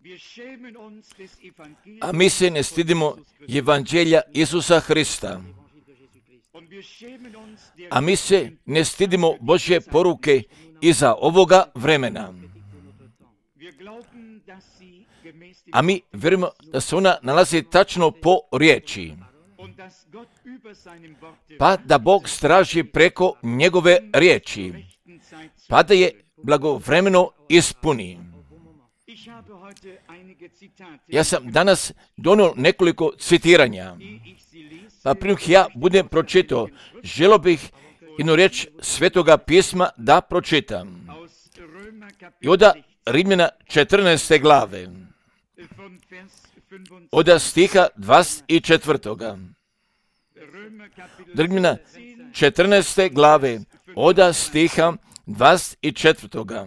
A mi se ne stidimo evanđelja Isusa Hrista. A mi se ne stidimo Božje poruke iza ovoga vremena. A mi vjerujemo da se ona nalazi tačno po riječi. Pa da Bog straži preko njegove riječi. Pa da je blagovremeno ispuni. Ja sam danas donio nekoliko citiranja. Pa prije ja budem pročitao, želio bih jednu riječ Svetoga pisma da pročitam. I od Rimljana 14. glave. Od stiha 24. Rimljana 14. glave. Od stiha 24.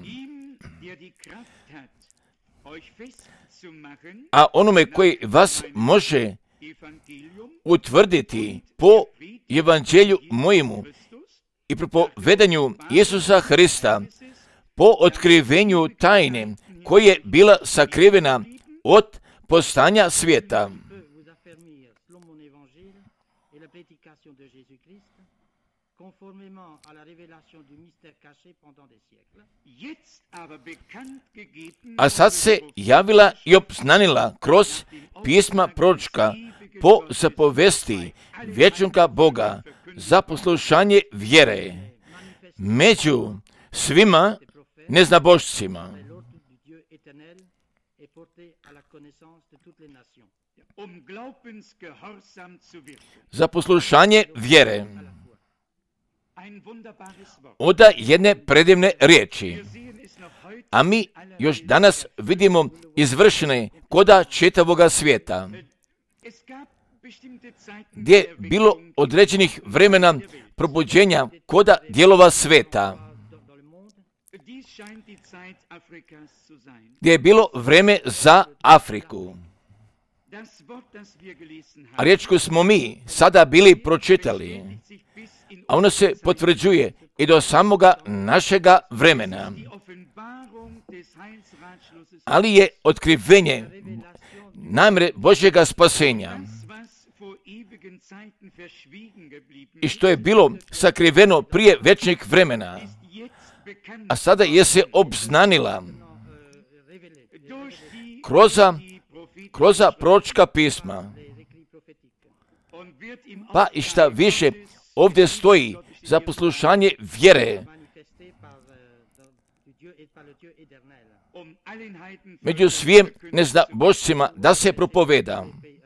A onome koji vas može utvrditi po evanđelju mojemu i propovedanju Isusa Hrista, po otkrivenju tajne koja je bila sakrivena od postanja svijeta. A sad se javila i obznanila kroz pisma proročka po zapovesti vječnoga Boga za poslušanje vjere među svima neznabošcima. Za poslušanje vjere. Od jedne predivne riječi. A mi još danas vidimo izvršene koda čitavoga svijeta, gdje je bilo određenih vremena probuđenja koda dijelova svijeta, gdje je bilo vreme za Afriku. A riječ koju smo mi sada bili pročitali, a ono se potvrđuje i do samoga našega vremena. Ali je otkrivenje namjere Božjega spasenja i što je bilo sakriveno prije večnih vremena, a sada je se obznanila kroz proročka pisma. Pa i šta više ovdje stoji za poslušanje vjere među svim neznabošcima da se propoveda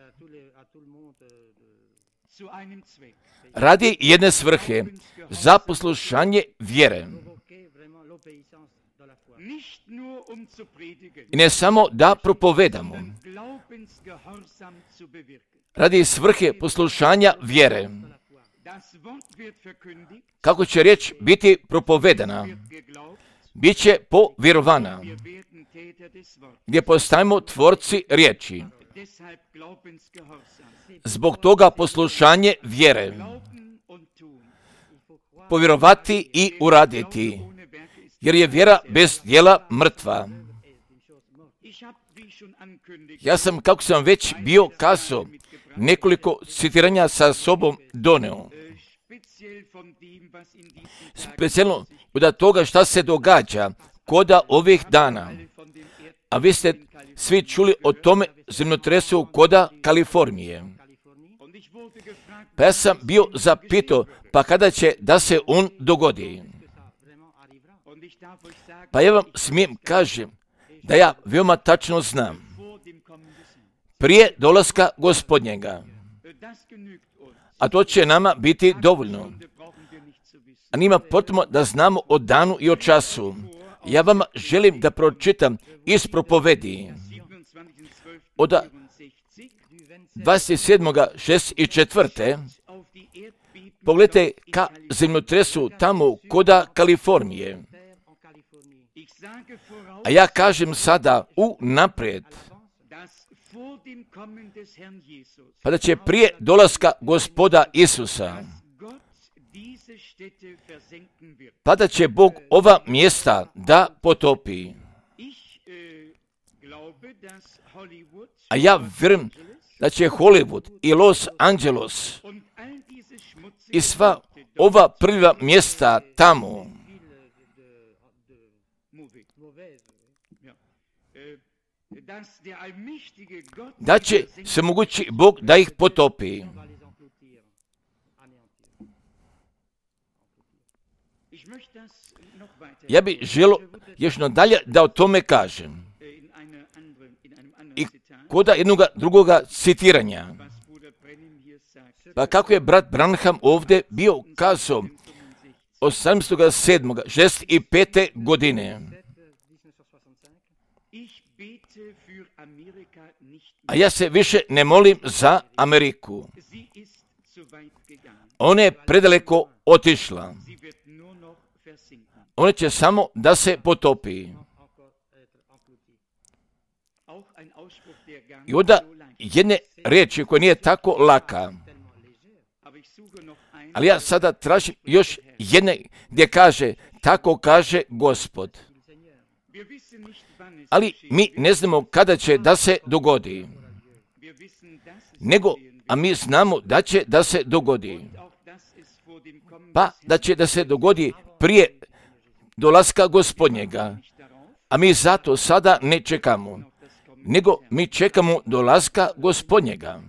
radi jedne svrhe, za poslušanje vjere. I ne samo da propovedamo, radi svrhe poslušanja vjere. Kako će riječ biti propovedana? Biće povjerovana, gdje postajemo tvorci riječi. Zbog toga poslušanje vjere. Povjerovati i uraditi, jer je vjera bez djela mrtva. Ja sam, kako sam već bio kazao, nekoliko citiranja sa sobom doneo. Specijalno od toga šta se događa koda ovih dana. A vi ste svi čuli o tome zemljotresu koda Kalifornije. Pa ja sam bio zapitao, pa kada će da se on dogodi? Pa ja vam smijem kažem da ja veoma tačno znam. Prije dolaska Gospodnjega. A to će nama biti dovoljno. A nima potrebno da znamo o danu i o času. Ja vam želim da pročitam iz propovedi od 27.6.4. Pogledajte ka zemljotresu tamo koda Kalifornije. A ja kažem sada unaprijed, pa da će prije dolaska Gospoda Isusa, pa da će Bog ova mjesta da potopi. A ja vjerujem da će Hollywood i Los Angeles i sva ova prva mjesta tamo da će se mogući Bog da ih potopi. Ja bih želio još nadalje da o tome kažem. I koda jednoga drugoga citiranja. Pa kako je brat Branham ovdje bio kazao 18.7.65. godine. A ja se više ne molim za Ameriku. Ona je predaleko otišla. Ona će samo da se potopi. I onda jedne riječi koja nije tako laka. Ali ja sada tražim još jedne gdje kaže, tako kaže Gospod. Ali mi ne znamo kada će da se dogodi. A mi znamo da će da se dogodi. Pa da će da se dogodi prije dolaska Gospodnjega. A mi zato sada ne čekamo. Nego mi čekamo dolaska Gospodnjega.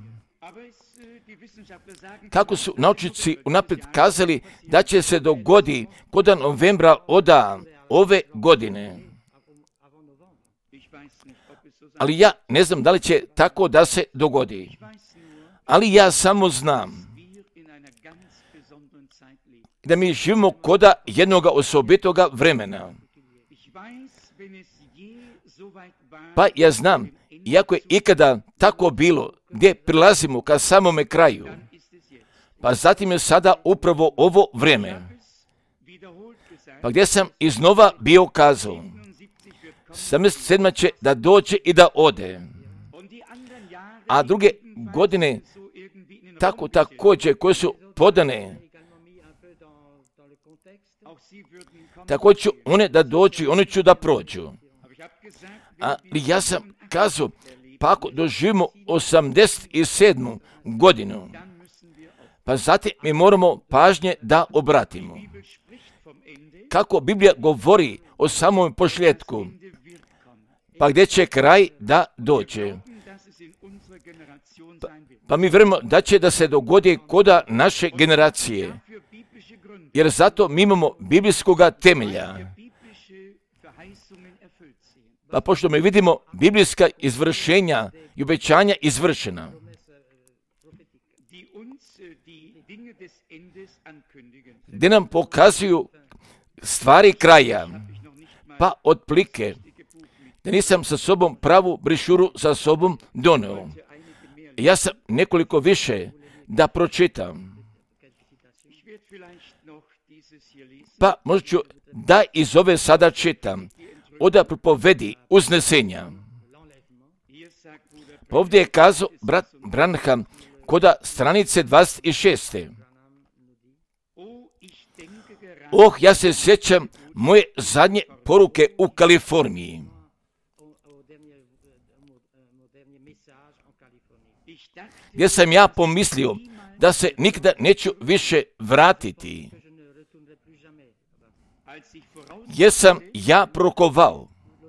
Kako su naučnici unaprijed kazali da će se dogodi kod novembra ove godine. Ali ja ne znam da li će tako da se dogodi. Ali ja samo znam da mi živimo koda jednoga osobitoga vremena. Pa ja znam, iako je ikada tako bilo, gdje prilazimo ka samome kraju, pa zatim je sada upravo ovo vrijeme. Pa gdje sam iznova bio kazao, 77. će da dođe i da ode. A druge godine tako također koje su podane, tako ću one da dođu i one ću da prođu. Ali ja sam kazao, pa ako doživimo 87. godinu, pa zatim mi moramo pažnje da obratimo. Kako Biblija govori o samom pošljetku, pa gdje će kraj da dođe. Pa mi vjerujemo da će da se dogodi koda naše generacije. Jer zato mi imamo biblijskoga temelja. Pa pošto mi vidimo biblijska izvršenja i obećanja izvršena, gdje nam pokazuju stvari kraja, pa otplike, da nisam sa sobom pravu brišuru sa sobom doneo. Ja sam nekoliko više da pročitam. Pa možda ću da iz ove sada čitam. Oda propovedi uznesenja. Pa ovdje je kazao brat Branham koda stranice 26. Ja se sjećam moje zadnje poruke u Kaliforniji. Gdje sam ja pomislio da se nikada neću više vratiti. Gdje sam ja prokovao.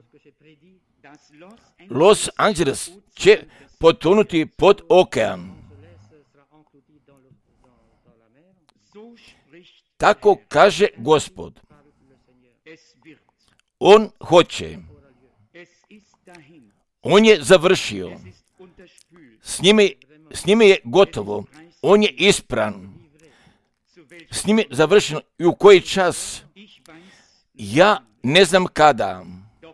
Los Angeles će potonuti pod okean. Tako kaže Gospod. On hoće. On je završio. S njime je gotovo. On je ispran. S njime je završeno. I u koji čas? Ja ne znam kada.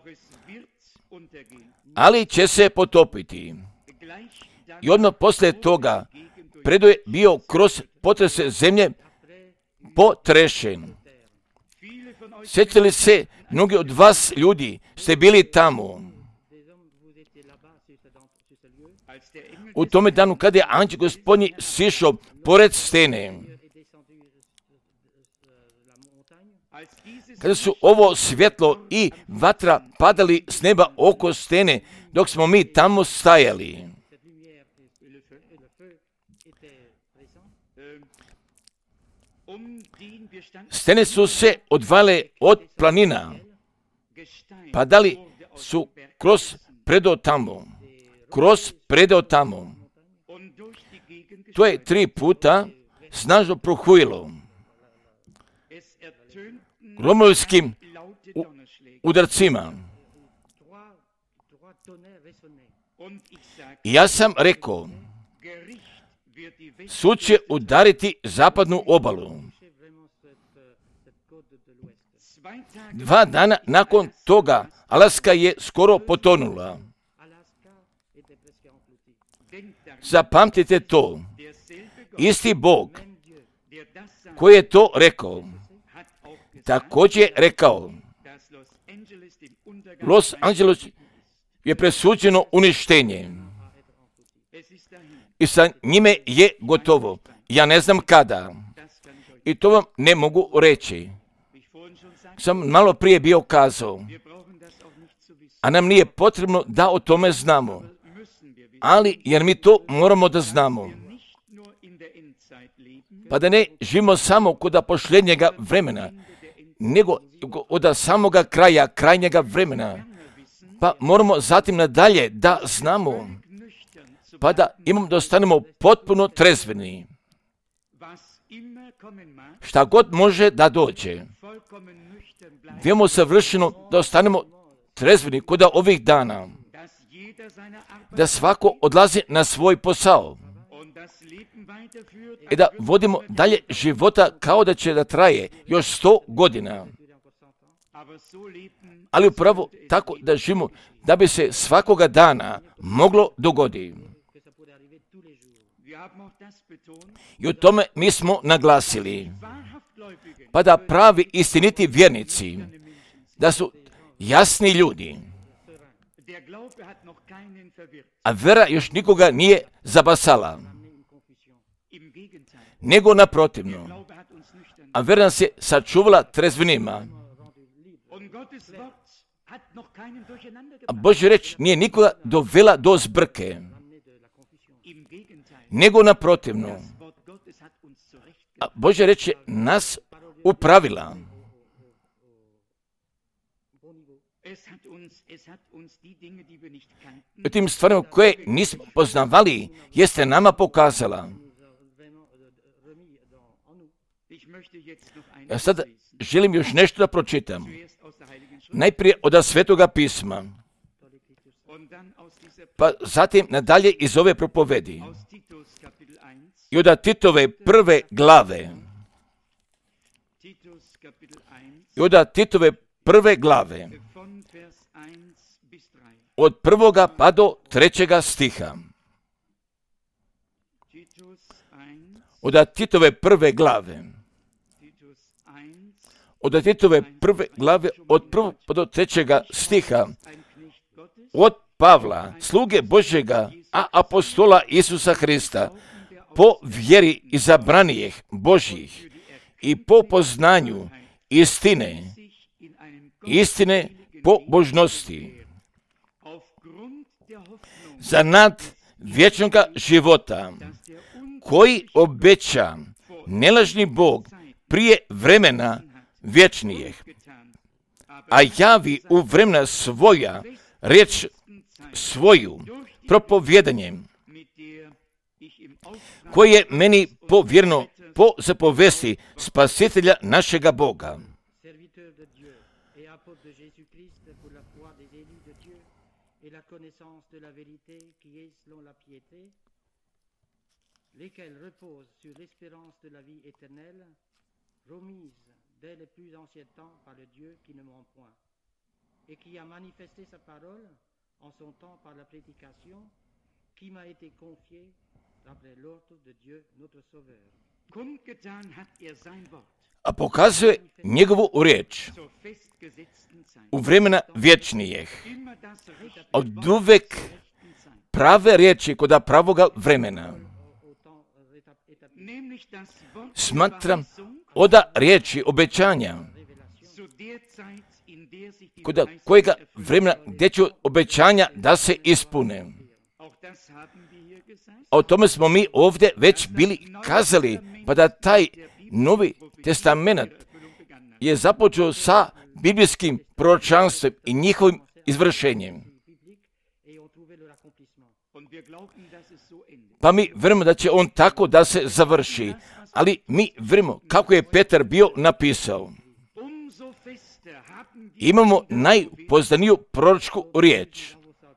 Ali će se potopiti. I odmah poslije toga predo je bio kroz potrese zemlje potrešen. Sjećali se, mnogi od vas ljudi ste bili tamo. U tome danu kada je anđel Gospodnji sišao pored stene. kada su ovo svjetlo i vatra padali s neba oko stene, dok smo mi tamo stajali. Stene su se odvale od planina, padali su kroz predeo tamo. To je 3 puta snažno prohujilo gromovskim udarcima. I ja sam rekao, sud će udariti zapadnu obalu. 2 dana nakon toga Alaska je skoro potonula. Zapamtite to. Isti Bog koji je to rekao, također je rekao, Los Angeles je presuđeno uništenje. I sa njime je gotovo. Ja ne znam kada. I to vam ne mogu reći. Sam malo prije bio kazao. A nam nije potrebno da o tome znamo. Ali jer mi to moramo da znamo. Pa da ne živimo samo kod posljednjega vremena, nego od samoga kraja, krajnjega vremena. Pa moramo zatim nadalje da znamo, pa da dostanemo potpuno trezveni. Šta god može da dođe, vijemo savršeno da ostanemo trezveni kod ovih dana, da svako odlazi na svoj posao i da vodimo dalje života kao da će da traje još 100 godina. Ali upravo tako da živimo, da bi se svakoga dana moglo dogoditi. I o tome mi smo naglasili. Pa da pravi istiniti vjernici, da su jasni ljudi, a vera još nikoga nije zabasala, nego naprotivno. A vera nas je sačuvala trezvenima. A Božja reč nije nikoga dovela do zbrke, nego naprotivno. A Božja reč je nas upravila. U tim stvarima koje nismo poznavali, jeste nama pokazala. Ja sad želim još nešto da pročitam. Najprije od Svetoga pisma, pa zatim nadalje iz ove propovedi. I od Titove 1. glave. I od Titove 1. glave. Od 1. pa do 3. stiha. Od Titove 1. glave. Od Titove 1. glave, od 1. pa do 3. stiha. Od Pavla, sluge Božjega, a apostola Isusa Hrista, po vjeri izabranijih Božjih i po poznanju istine pobožnosti, za nad vječnoga života, koji obeća nelažni Bog prije vremena vječnijih, a javi u vremena svoja riječ svoju propovjedanjem, koje je meni povjereno po zapovesti Spasitelja našega Boga. Lesquels reposent sur l'espérance de la vie éternelle, promise dès les plus anciens temps par le Dieu qui ne ment point, et qui a manifesté sa parole en son temps par la prédication qui m'a été confiée d'après l'ordre de Dieu notre Sauveur. A pokazuje njegovu riječ u vremena vječnijih, od uvek prave riječi kod pravoga vremena. Smatram od riječi obećanja kod kojega vremena gdje će obećanja da se ispune. A o tome smo mi ovdje već bili kazali, pa da taj Novi testament je započeo sa biblijskim proročanstvom i njihovim izvršenjem. Pa mi vjerujemo da će on tako da se završi, ali mi vjerujemo kako je Petar bio napisao. Imamo najpoznaniju proročku riječ,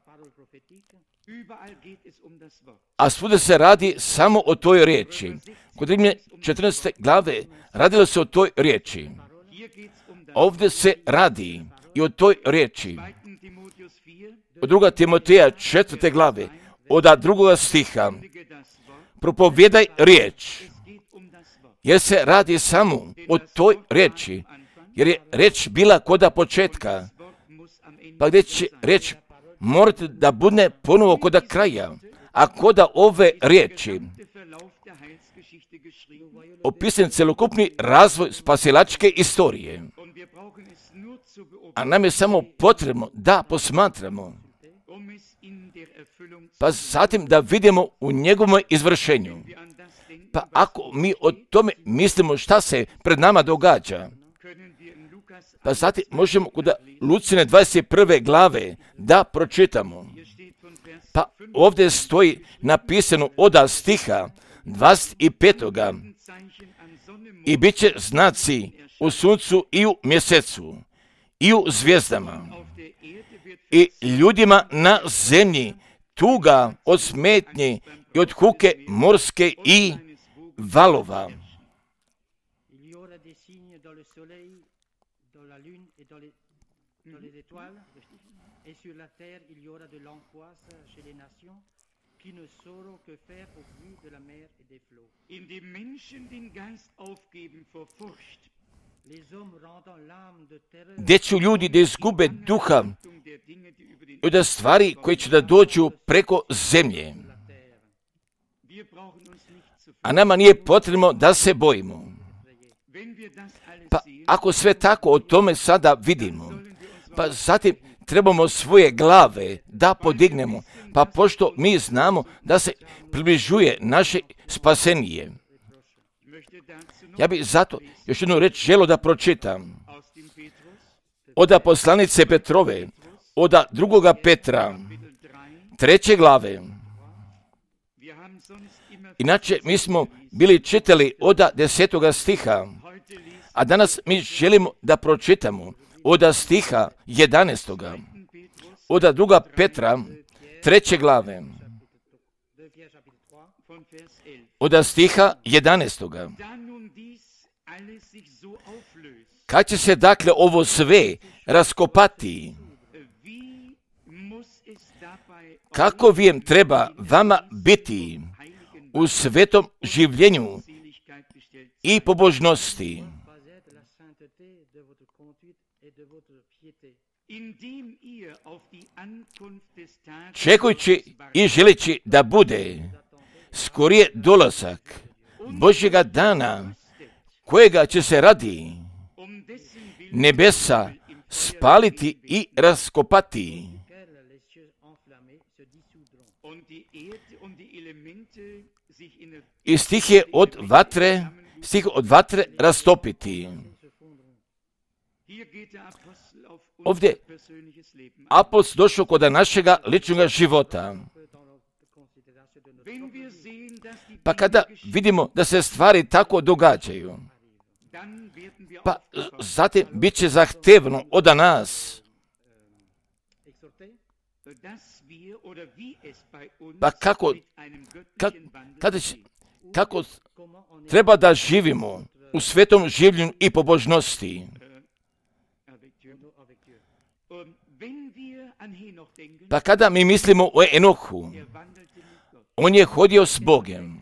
a svuda se radi samo o toj riječi. Kod Rimljana 14. glave radilo se o toj riječi. Ovdje se radi i o toj riječi. Od 2. Timoteja 4. glave, od 2. stiha, propovijedaj riječ, jer se radi samo o toj riječi, jer je riječ bila koda početka, pa gdje će riječ morati da bude ponovo koda kraja, a koda ove riječi opisan celokupni razvoj spasilačke istorije. A nam je samo potrebno da posmatramo, pa zatim da vidimo u njegovom izvršenju. Pa ako mi o tome mislimo šta se pred nama događa, pa zatim možemo kod Lucine 21. glave da pročitamo. Pa ovdje stoji napisano od stiha 25. I bit će znaci u suncu i u mjesecu i u zvijezdama i ljudima na zemlji tuga od smetnje i od huke morske i valova. Gdje će ljudi da izgube duha i da stvari koje će da dođu preko zemlje. A nama nije potrebno da se bojimo. Pa ako sve tako o tome sada vidimo, pa zatim trebamo svoje glave da podignemo, pa pošto mi znamo da se približuje naše spasenije. Ja bih zato još jednu reč želio da pročitam. Od poslanice Petrove, od 2. Petra, 3. glave. Inače, mi smo bili čitali od 10. stiha, a danas mi želimo da pročitamo od stiha 11. Od 2. Petra, 3. glave. Od stiha 11. Kad će se dakle ovo sve raskopati, kako vijem treba vama biti u svetom življenju i pobožnosti, čekujući i želeći da bude skorije dolazak Božjega dana, kojega će se radi nebesa spaliti i raskopati, i stih od vatre rastopiti. Ovdje apostol došao kod našega ličnog života. Pa kada vidimo da se stvari tako događaju, pa zatim bit će zahtevno od nas. Pa kako treba da živimo u svetom življenju i pobožnosti. Pa kada mi mislimo o Enohu, on je hodio s Bogem.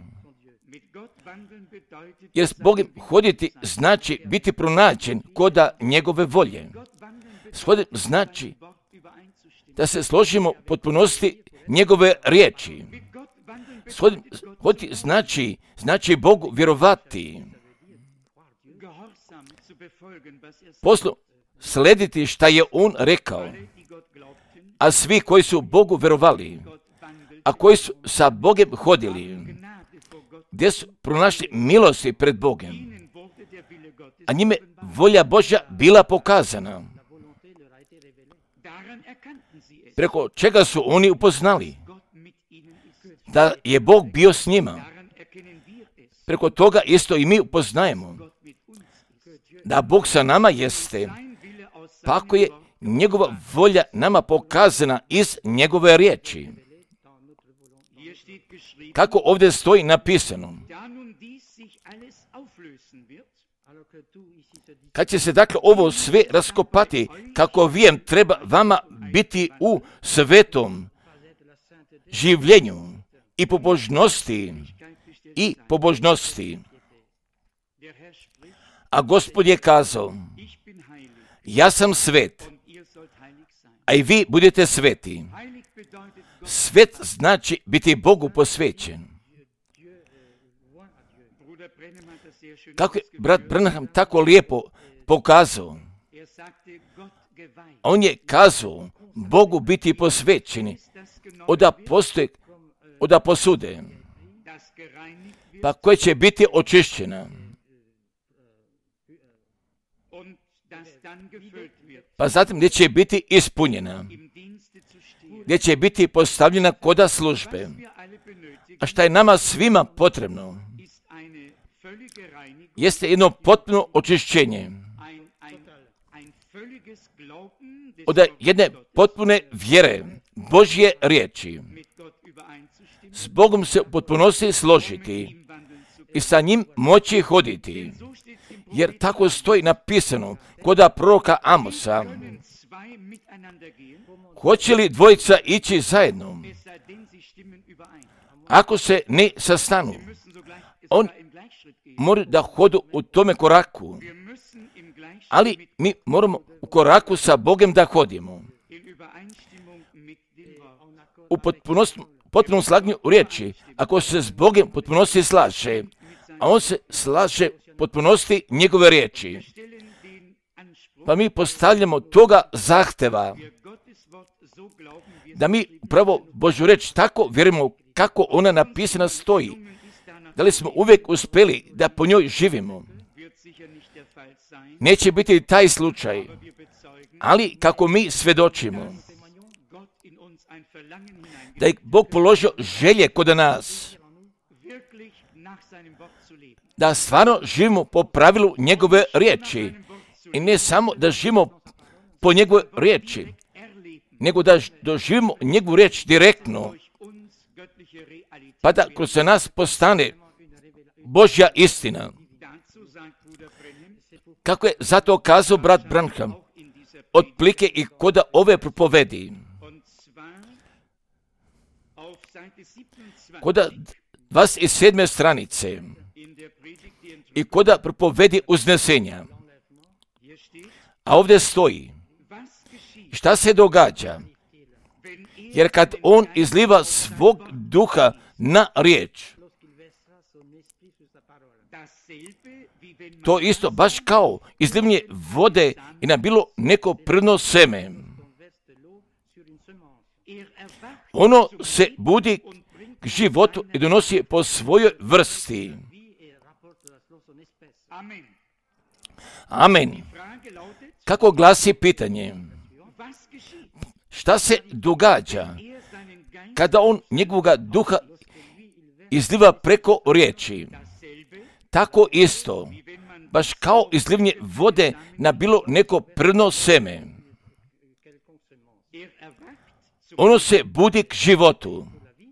Jer s Bogem hoditi znači biti pronađen koda njegove volje. Znači da se složimo potpunosti njegove riječi. Hoditi znači Bogu vjerovati. Poslu slediti šta je on rekao. A svi koji su Bogu verovali, a koji su sa Bogom hodili, gdje su pronašli milosti pred Bogom, a njime volja Božja bila pokazana. Preko čega su oni upoznali da je Bog bio s njima. Preko toga isto i mi upoznajemo da Bog sa nama jeste, pa ako je njegova volja nama pokazana iz njegove riječi. Kako ovdje stoji napisano, kad će se dakle ovo sve raskopati, kako vijem treba vama biti u svetom življenju i pobožnosti. A Gospod je kazao, ja sam svet, a i vi budete sveti. Svet znači biti Bogu posvećen. Kako je brat Branham tako lijepo pokazao, on je kazao Bogu biti posvećeni od posude, pa koja će biti očišćena, pa zatim gdje će biti ispunjena, gdje će biti postavljena koda službe. A šta je nama svima potrebno, jeste jedno potpuno očišćenje od jedne potpune vjere Božje riječi. S Bogom se u potpunosti složiti i sa njim moći hoditi. Jer tako stoji napisano kod proroka Amosa, hoće li dvojica ići zajedno, ako se ne sastanu? On mora da hodu u tome koraku, ali mi moramo u koraku sa Bogom da hodimo. U potpunom slaganju u riječi, ako se s Bogom potpunosti slaže, a on se slaže potpunosti njegove riječi, pa mi postavljamo toga zahteva da mi upravo Božju riječ tako vjerujemo kako ona napisana stoji. Da li smo uvijek uspjeli da po njoj živimo? Neće biti taj slučaj, ali kako mi svjedočimo da je Bog položio želje kod nas, da stvarno živimo po pravilu njegove riječi i ne samo da živimo po njegove riječi, nego da doživimo njegovu riječ direktno, pa da kroz nas postane Božja istina. Kako je zato kazao brat Branham, otplike i koda ove propovedi, koda 27. stranice i koda propovedi uznesenja. A ovdje stoji, šta se događa? Jer kad on izliva svog duha na riječ, to isto baš kao izlivanje vode i na bilo neko prno seme. Ono se budi k životu i donosi po svojoj vrsti. Amen. Kako glasi pitanje? Šta se događa kada on njegovoga duha izliva preko riječi? Tako isto, baš kao izlivanje vode na bilo neko prno seme. Ono se budi k životu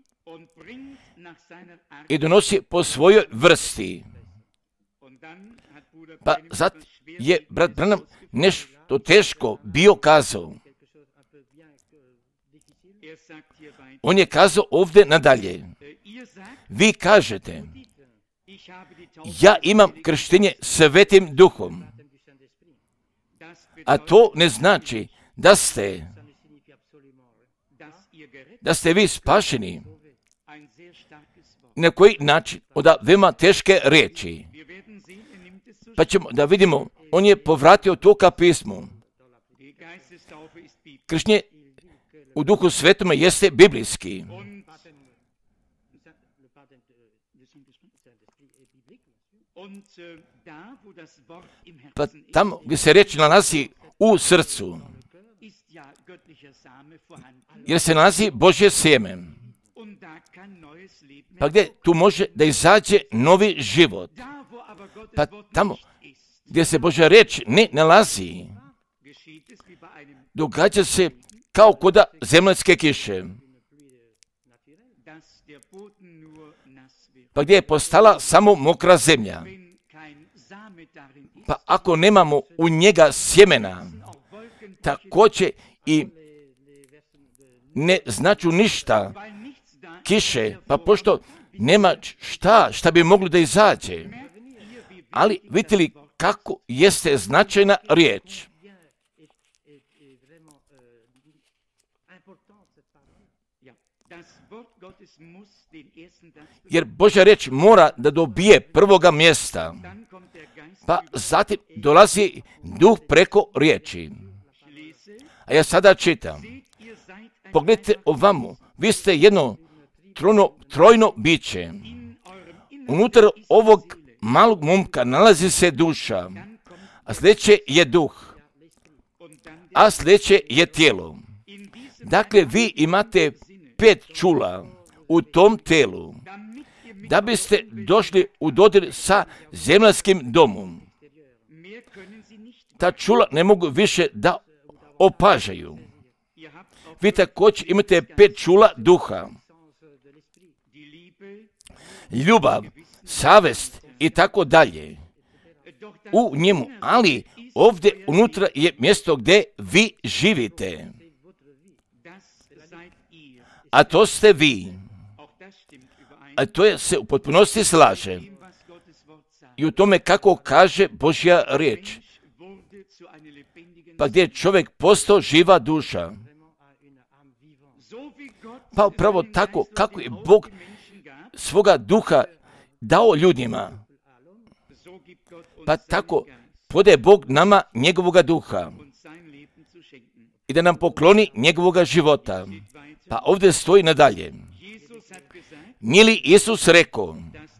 i donosi po svojoj vrsti. Pa zato je brat Branham nešto teško bio kazao. On je kazao ovdje nadalje. Vi kažete, ja imam krštenje Svetim Duhom, a to ne znači da ste vi spašeni. Na koji način? Od veoma teške riječi. Pa ćemo da vidimo, on je povratio to ka pismu. krštenje u Duhu Svetome jeste biblijski. Pa tamo gdje se riječ nalazi u srcu, jer se nalazi Božje sjeme. Pa gdje tu može da izađe novi život. Pa tamo gdje se Božja riječ ne nalazi, događa se kao kod zemaljske kiše. Pa gdje je postala samo mokra zemlja. Pa ako nemamo u njega sjemena, također i ne značu ništa kiše, pa pošto nema šta bi moglo da izađe. Ali vidite li kako jeste značajna riječ? Jer Božja riječ mora da dobije prvoga mjesta, pa zatim dolazi duh preko riječi. A ja sada čitam. Pogledajte ovamo, vi ste jedno trojno biće. Unutar ovog malog momka nalazi se duša, a sljedeće je duh, a sljedeće je tijelo. Dakle, vi imate 5 čula u tom telu, da biste došli u dodir sa zemaljskim domom. Ta čula ne mogu više da opažaju. Vi također imate 5 čula duha. Ljubav, savest i tako dalje. U njemu, ali ovdje unutra je mjesto gdje vi živite. A to ste vi. A to se u potpunosti slaže. I u tome kako kaže Božja riječ. Pa gdje je čovjek postao živa duša. Pa upravo tako kako je Bog svoga duha dao ljudima. Pa tako podaje Bog nama njegovoga duha. I da nam pokloni njegovoga života. Pa ovdje stoji nadalje. Nije li Isus rekao,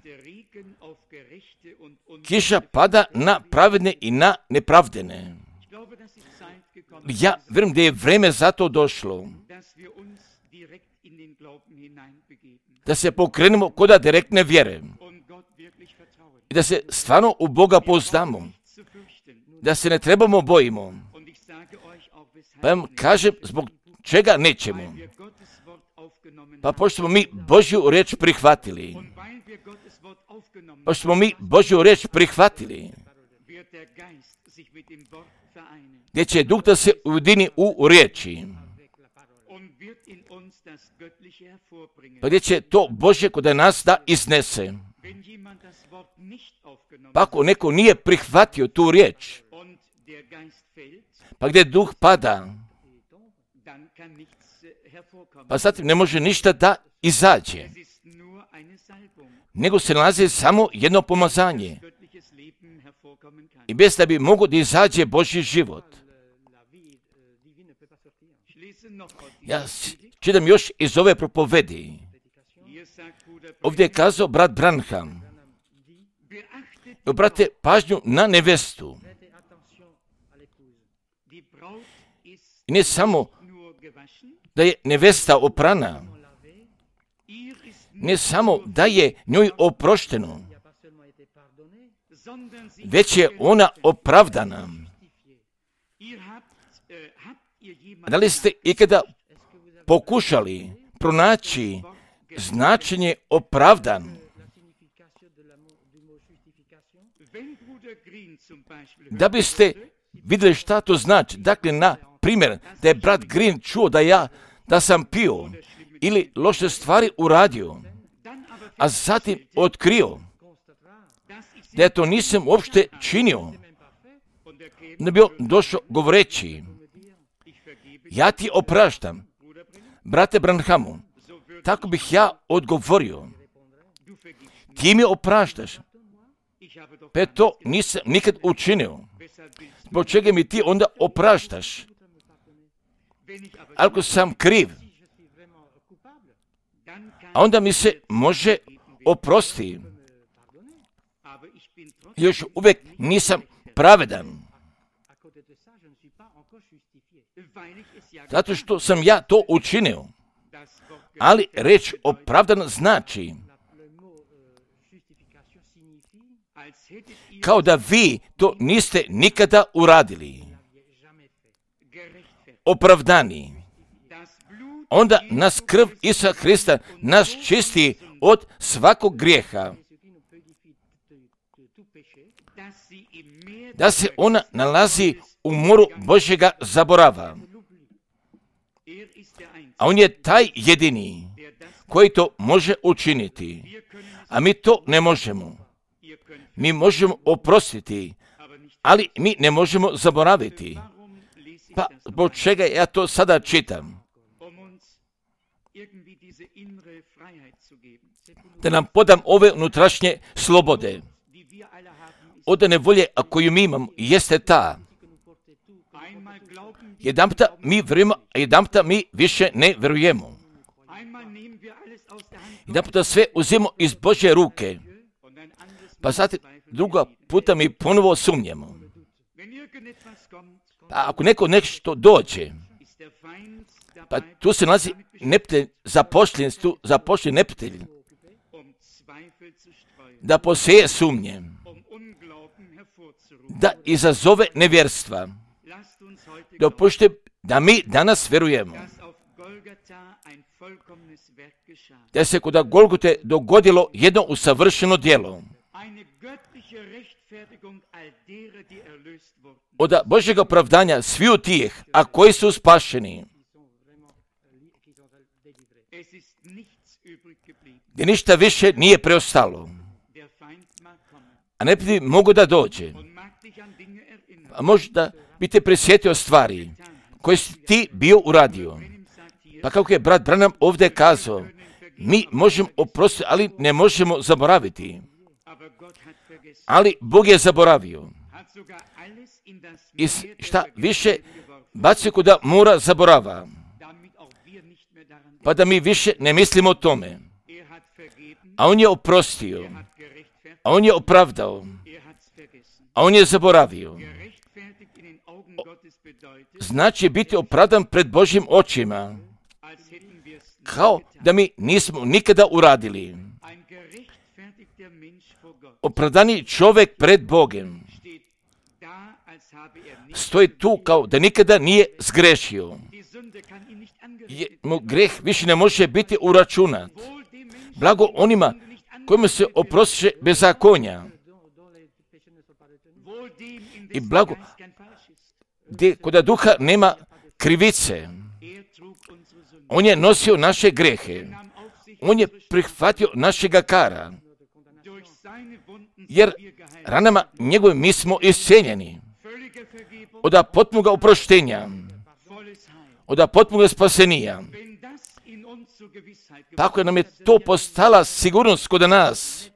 kiša pada na pravedne i na nepravdene? Ja vjerujem da je vrijeme za to došlo. Da se pokrenemo kod direktne vjere. I da se stvarno u Boga pouzdamo. Da se ne trebamo bojimo. Pa vam kažem zbog čega nećemo. Pa pošto smo mi Božju riječ prihvatili. Pošto smo mi Božju riječ prihvatili. Gdje će duh da se ujedini u riječi. Pa gdje će to Božje kod nas da iznese. Pa ako neko nije prihvatio tu riječ, pa gdje duh pada, pa zatim ne može ništa da izađe. Nego se nalazi samo jedno pomazanje. I bez da bi mogo da izađe Božji život. Ja čitam još iz ove propovedi. Ovdje je kazao brat Branham. Obrate pažnju na nevestu. I ne samo da je nevesta oprana, ne samo da je njoj oprošteno, već je ona opravdana. Da li ste ikada pokušali pronaći značenje opravdan? Da biste vidjeli šta to znači. Dakle, na primjer, da je brat Green čuo da sam pio ili loše stvari uradio, a zatim otkrio da ja to nisam uopšte činio, da bi on došao govoreći, ja ti opraštam, brate Branhamu, tako bih ja odgovorio, ti mi opraštaš, pa to nisam nikad učinio, zbog čega mi ti onda opraštaš? Ako sam kriv, a onda mi se može oprostiti. Još uvijek nisam pravedan. Zato što sam ja to učinio. Ali reč opravdan znači kao da vi to niste nikada uradili. Opravdani. Onda nas krv Isusa Krista nas čisti od svakog grijeha. Da se ona nalazi u moru Božjega zaborava. A on je taj jedini koji to može učiniti. A mi to ne možemo. Mi možemo oprostiti, ali mi ne možemo zaboraviti. Pa zbog čega ja to sada čitam? Da nam podam ove unutrašnje slobode. Odane volje, a koju mi imamo, jeste ta. Jedanputa mi vjerujemo, a jedanputa mi više ne vjerujemo. Jedanputa sve uzimamo iz Božje ruke. Pa zatim druga puta mi ponovo sumnjamo. Pa ako neko nešto dođe, pa tu se nalazi neprijatelj, zapošljen neprijatelj, da poseje sumnje, da izazove nevjerstva. Dopušte da mi danas vjerujemo da se kod Golgote dogodilo jedno usavršeno djelo. Od Božjega opravdanja sviju tih, a koji su spašeni, gdje ništa više nije preostalo. A ne bi mogo da dođe. A možda bi te prisjetio stvari koje si ti bio uradio. Pa kako je brat Branham ovdje kazao, mi možemo oprostiti, ali ne možemo zaboraviti. Ali Bog je zaboravio. I šta više, bacio kuda mora zaborava. Pa da mi više ne mislimo o tome. A on je oprostio. A on je opravdao. A on je zaboravio. Znači biti opravdan pred Božjim očima. Kao da mi nismo nikada uradili. Opravdani čovjek pred Bogom stoji tu kao da nikada nije zgrešio. Mu greh više ne može biti uračunat. Blago onima kojima se oprostiše bezakonja. I blago gdje kod duha nema krivice. On je nosio naše grehe. On je prihvatio našega kara. Jer ranama njegove mi smo iscijeljeni. Od potpunoga oproštenja. Od potpunoga spasenija. Tako nam je to postala sigurnost kod nas.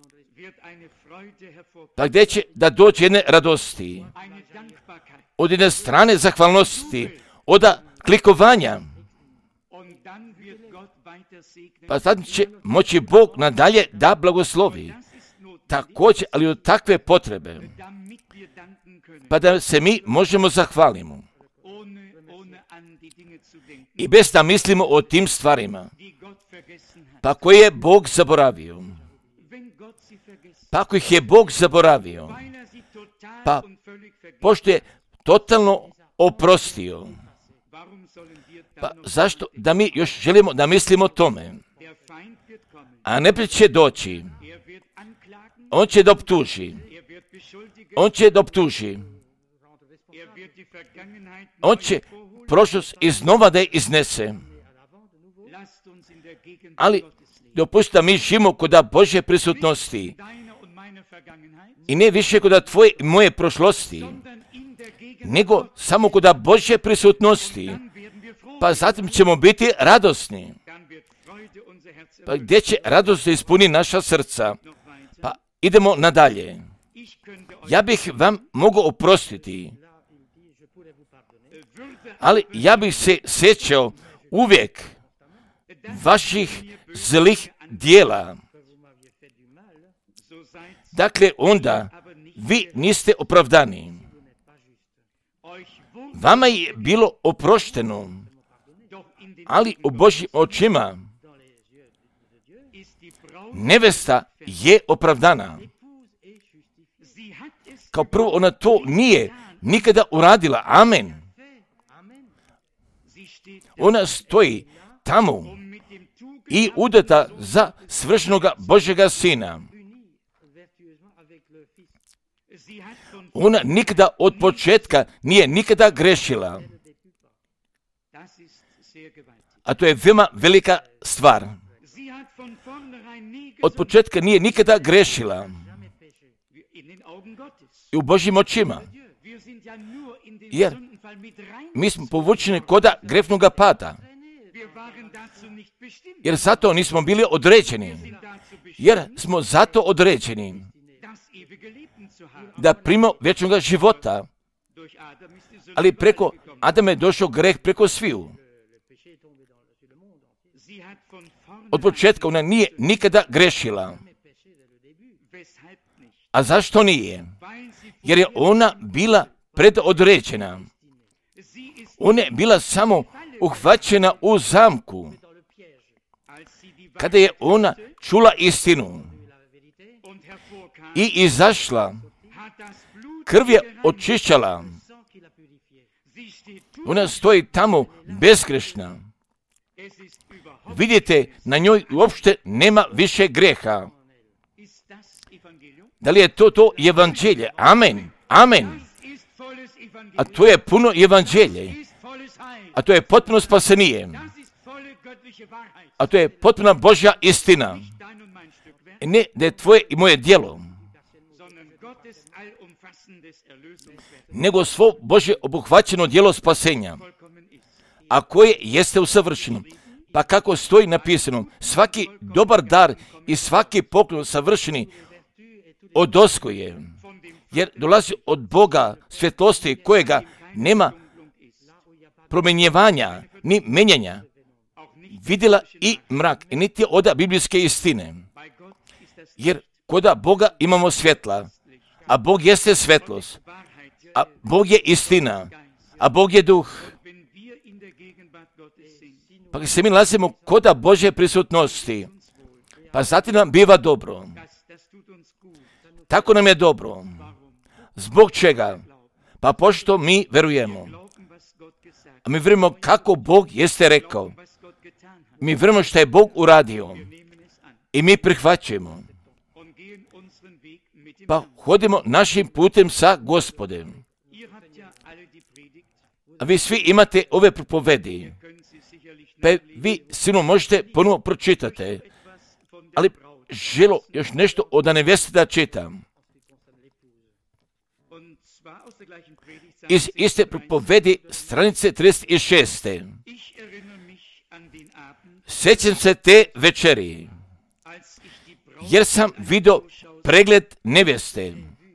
Pa gdje će da dođe jedne radosti. Od jedne strane zahvalnosti. Od klikovanja. Pa sad će moći Bog nadalje da blagoslovi. Također, ali od takve potrebe. Pa da se mi možemo zahvalimo. I bez da mislimo o tim stvarima. Pa koje je Bog zaboravio. Pa ako ih je Bog zaboravio. Pa pošto je totalno oprostio. Pa zašto da mi još želimo da mislimo o tome? A neprijatelj će doći. On će da optuži. On će da optuži. On će prošlost iznova da je iznese. Ali dopustite mi živimo kod Božje prisutnosti. I ne više kod tvoje i moje prošlosti. Nego samo kod Božje prisutnosti. Pa zatim ćemo biti radosni. Pa gdje će radost da ispuni naša srca? Pa idemo nadalje. Ja bih vam mogao oprostiti. Ali ja bih se sjećao uvijek vaših zlih dijela. Dakle, onda vi niste opravdani. Vama je bilo oprošteno, ali u Božjim očima nevesta je opravdana. Kao prvo, ona to nije nikada uradila. Amen. Ona stoji tamo i udata za svršenoga Božjega Sina. Ona nikada od početka nije nikada grešila. A to je veoma velika stvar. Od početka nije nikada grešila. I u Božjim očima. Jer mi smo povučeni koda grefnoga pada. Jer zato nismo bili određeni. Jer smo zato određeni da primimo vječnoga života. Ali preko Adama je došao greh preko sviju. Od početka ona nije nikada grešila. A zašto nije? Jer je ona bila predodređena. Ona je bila samo uhvaćena u zamku. Kada je ona čula istinu i izašla, krv je očišćala. Ona stoji tamo bezgrešna. Vidite, na njoj uopšte nema više greha. Da li je to evanđelje? Amen. Amen. A to je puno evanđelje. A to je potpuno spasenije. A to je potpuna Božja istina. Ne da je tvoje i moje djelo, nego svo Božje obuhvaćeno djelo spasenja, a koje jeste usavršeno. Pa kako stoji napisano, svaki dobar dar i svaki poklon savršeni odosko je, jer dolazi od Boga svjetlosti kojega nema promenjevanja ni menjanja, vidjela i mrak, i niti oda biblijske istine. Jer koda Boga imamo svjetla, a Bog jeste svjetlost, a Bog je istina, a Bog je duh. Pa kad se mi nalazimo koda Božje prisutnosti, pa zatim nam biva dobro. Tako nam je dobro. Zbog čega? Pa pošto mi verujemo. A mi vjerujemo kako Bog jeste rekao. Mi vjerujemo što je Bog uradio. I mi prihvaćamo. Pa hodimo našim putem sa Gospodem. A vi svi imate ove propovedi. Pa vi sigurno možete ponovo pročitati. Ali želo još nešto od neveste da čitam. Iz iste propovedi stranice 36. Sjećam se te večeri, jer sam vidio pregled neveste.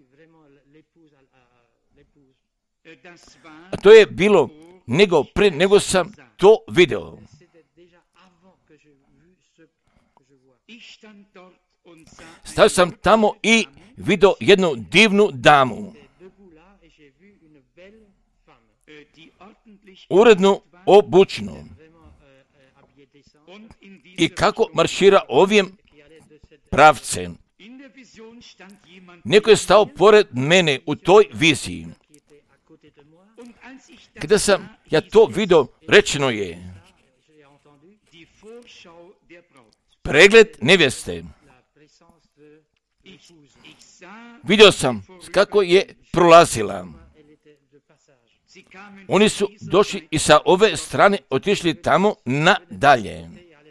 A to je bilo pre nego sam to video. Stao sam tamo i vidio jednu divnu damu. Uredno obučenu. I kako maršira ovim pravcem. Neko je stao pored mene u toj viziji. Kada sam ja to vidio, rečeno je pregled nevjeste. Vidio sam kako je prolazila. Oni su došli i sa ove strane otišli tamo nadalje.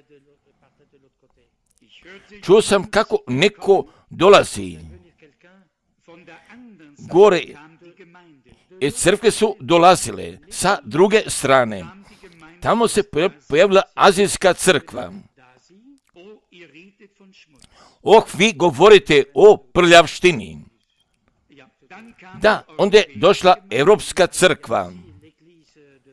Čuo sam kako neko dolazi gore. I crkve su dolazile sa druge strane. Tamo se pojavila azijska crkva. Vi govorite o prljavštini. Da, onda je došla Europska crkva.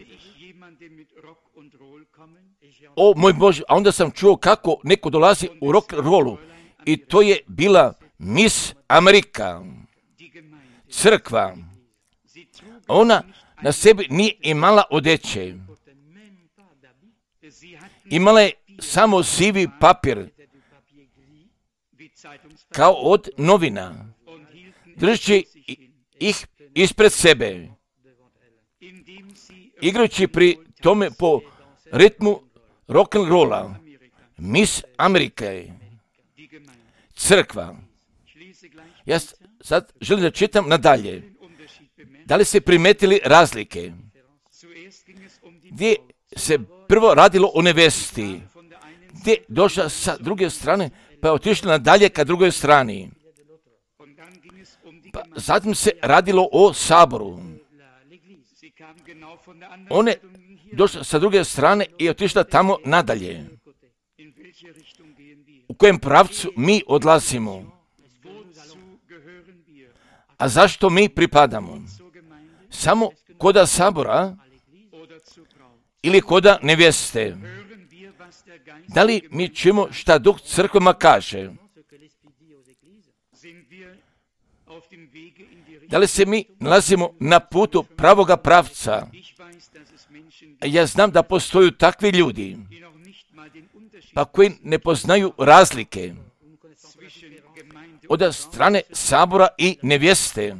O moj Bože, a onda sam čuo kako neko dolazi u rock rollu i to je bila Miss Amerika, crkva. Ona na sebi nije imala odeće. Imala je samo sivi papir, kao od novina, držeći ih ispred sebe, igrajući pri tome po ritmu rock'n'rolla. Miss Amerike, crkva. Ja sad želim da čitam nadalje. Da li ste primetili razlike? Gdje se prvo radilo o nevesti, gdje je došla sa druge strane, pa je otišla nadalje ka drugoj strani. Pa zatim se radilo o saboru. Ona je došla sa druge strane i otišla tamo nadalje. U kojem pravcu mi odlazimo? A zašto mi pripadamo? Samo koda sabora ili koda nevjeste? Da li mi čujemo šta Duh crkvama kaže? Da li se mi nalazimo na putu pravoga pravca? Ja znam da postoju takvi ljudi, pa koji ne poznaju razlike od strane sabora i nevjeste.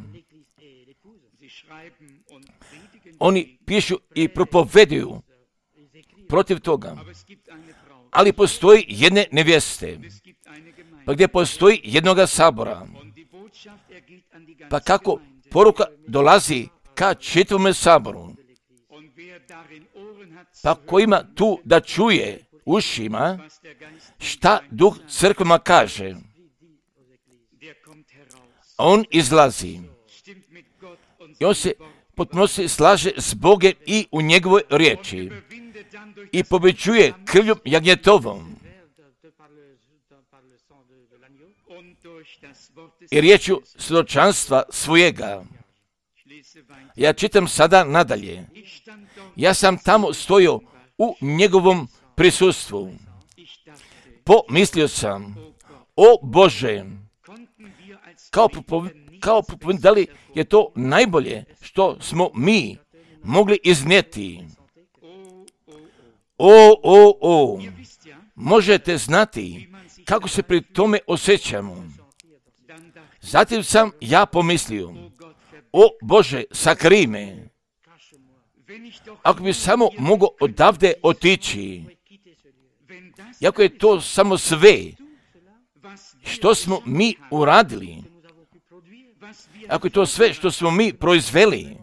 Oni pišu i propoveduju protiv toga. Ali postoji jedne nevjeste, pa gdje postoji jednoga sabora. Pa kako poruka dolazi ka čitavome saboru? Pa ko ima tu da čuje ušima šta Duh crkvama kaže, on izlazi. I on se potpuno se slaže s Bogom i u njegovoj riječi i pobeđuje krvlju jagnjetovom i riječju svjedočanstva svojega. Ja čitam sada nadalje. Ja sam tamo stojio u njegovom prisustvu. Pomislio sam, o Bože, kao da li je to najbolje što smo mi mogli iznijeti? Možete znati kako se pri tome osjećamo. Zatim sam ja pomislio, o Bože, sakrij me. Ako bi samo mogao odavde otići, ako je to samo sve što smo mi uradili, ako je to sve što smo mi proizveli,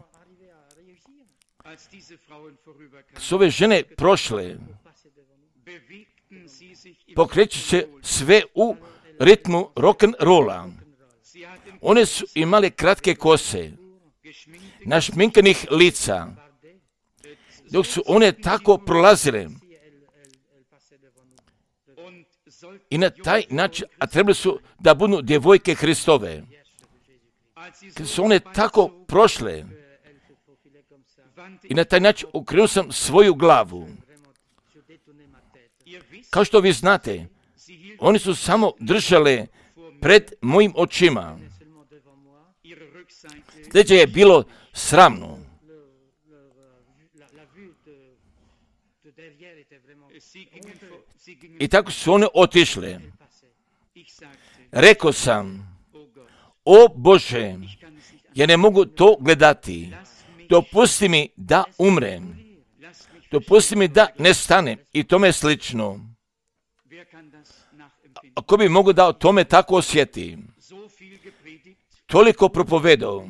s ove žene prošle, pokreću se sve u ritmu rock'n'rolla. One su imale kratke kose, našminkanih lica, dok su one tako prolazile. I na taj način, a trebali su da budu djevojke Hristove. Kad su one tako prošle, i na taj način okrenuo sam svoju glavu. Kao što vi znate, oni su samo držale pred mojim očima. Sljedeće je bilo sramno. I tako su one otišle. Rekao sam, o Bože, ja ne mogu to gledati. Dopusti mi da umrem. Dopusti mi da nestanem i tome slično. Ako bi mogo da o tome tako osjeti, toliko propovedao,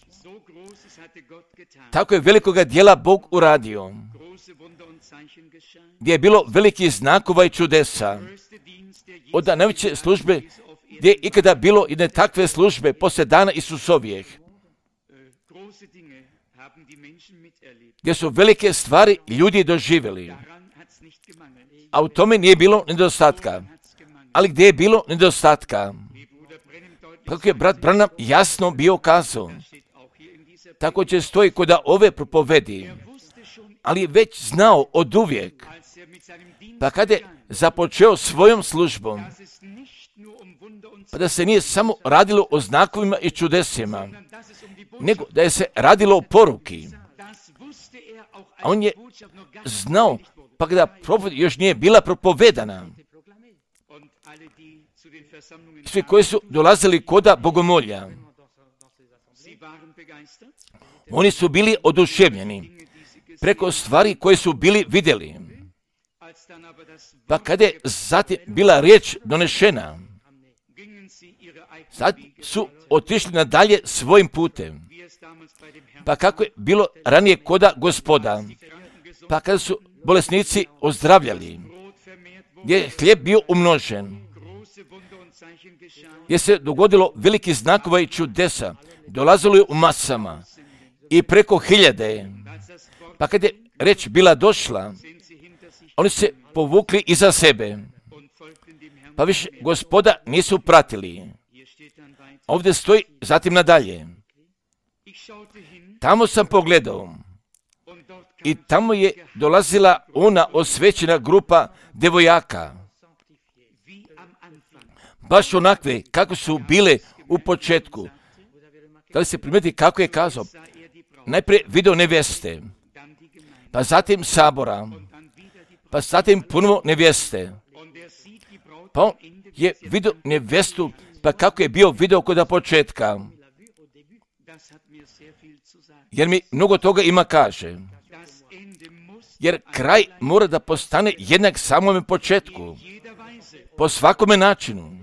tako je velikoga dijela Bog uradio, gdje je bilo velikih znakova i čudesa, od najveće službe, gdje je ikada bilo jedne takve službe poslije dana Isusovijeh, gdje su velike stvari ljudi doživjeli, a u tome nije bilo nedostatka. Ali gdje je bilo nedostatka? Kako je brat Branham jasno bio kazao, tako će stoji kod ove propovedi. ali je već znao od uvijek, pa kada je započeo svojom službom, pa da se nije samo radilo o znakovima i čudesima, nego da je se radilo o poruki. A on je znao, pa kada propovijed još nije bila propovedana, svi koji su dolazili koda bogomolja, oni su bili oduševljeni preko stvari koje su bili vidjeli. Pa kada je zatim bila riječ donešena, sad su otišli nadalje svojim putem. Pa kako je bilo ranije koda Gospoda, pa kada su bolesnici ozdravljali, gdje je hljeb bio umnožen, gdje se dogodilo veliki znakova i čudesa, dolazilo je u masama i preko 1000. Pa kad je reč bila došla, oni se povukli iza sebe, pa više Gospoda nisu pratili. Ovdje stoji zatim nadalje. Tamo sam pogledao i tamo je dolazila ona osvećena grupa devojaka, baš onakve kako su bile u početku. Da li se primijeti kako je kazao? Najprije video nevjeste, pa zatim sabora, pa zatim ponovo nevjeste. Pa on je vidio nevjestu, pa kako je bio video kod početka. Jer mi mnogo toga ima kaže. Jer kraj mora da postane jednak samome početku, po svakome načinu.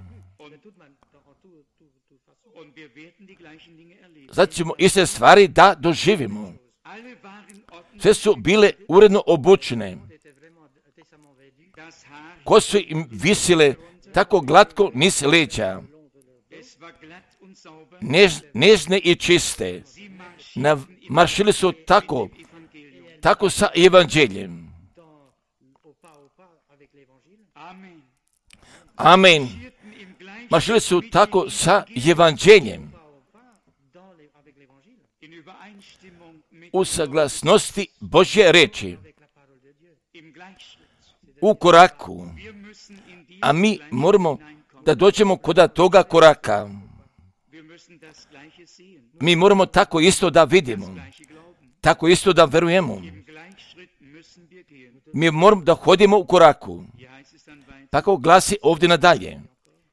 Zato ćemo iste stvari da doživimo. Sve su bile uredno obučene. Kose im visile tako glatko niz leđa, nežne i čiste. Maršili su tako sa evanđeljem. Amen. Maršili su tako sa evanđeljem. U saglasnosti Božje reči. U koraku. A mi moramo da dođemo kod toga koraka. Mi moramo tako isto da vidimo. Tako isto da verujemo. Mi moramo da hodimo u koraku. Tako glasi ovdje nadalje.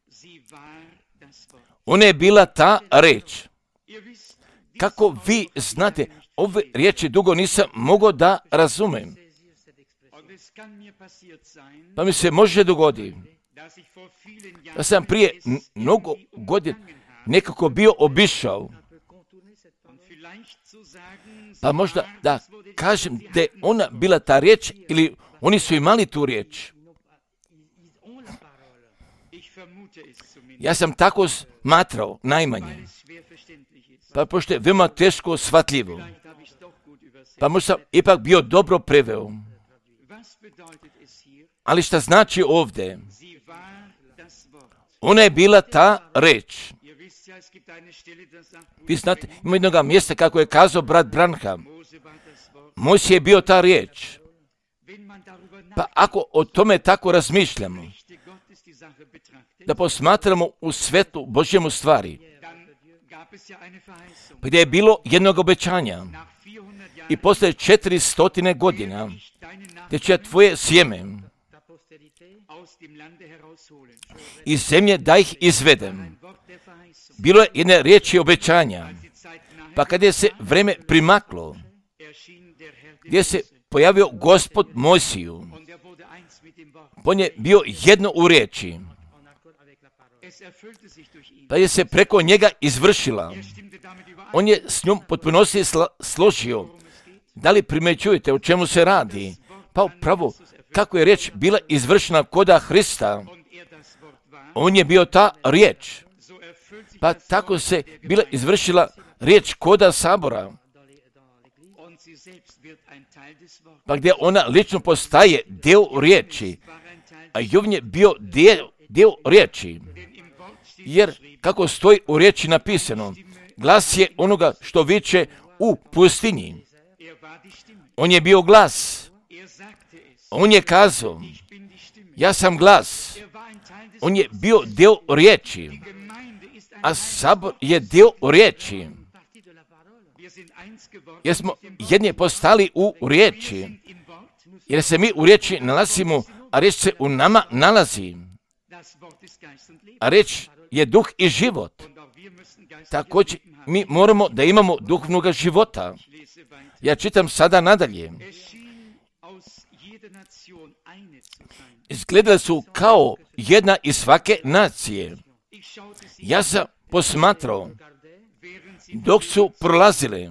Ona je bila ta reč. Kako vi znate, ove riječi dugo nisam mogao da razumem. Pa mi se može dogoditi da sam prije mnogo godina nekako bio obišao. Pa možda da kažem da je ona bila ta riječ ili oni su imali tu riječ. Ja sam tako smatrao najmanje. Pa pošto je veoma teško shvatljivo. Pa možda sam ipak bio dobro preveo. Ali šta znači ovdje? Ona je bila ta reč. Vi znate, ima jednoga mjesta kako je kazao brat Branham. Mojsije je bio ta riječ. Pa ako o tome tako razmišljamo, da posmatramo u svetu Božjemu stvari, gdje je bilo jednog obećanja i posle 400 godina gdje će tvoje sjeme iz zemlje da ih izvedem. Bilo je jedne riječi obećanja, pa kad je se vreme primaklo, gdje se pojavio Gospod Mojsiju, on je bio jedno u riječi, pa je se preko njega izvršila. On je s njom potpunosti složio. Da li primećujete o čemu se radi? Pa upravo kako je riječ bila izvršena koda Hrista, on je bio ta riječ. Pa tako se bila izvršila riječ koda sabora. Pa gdje ona lično postaje dio riječi, a Jovan je bio dio riječi. Jer kako stoji u riječi napisano, glas je onoga što viče u pustinji. On je bio glas. On je kazao, ja sam glas. On je bio dio riječi. A sabor je dio riječi. Jer smo jedni postali u riječi. Jer se mi u riječi nalazimo, a riječ se u nama nalazi. A riječ je duh i život. Također mi moramo da imamo duhovnog života. Ja čitam sada nadalje. Izgledali su kao jedna iz svake nacije. Ja sam posmatrao dok su prolazile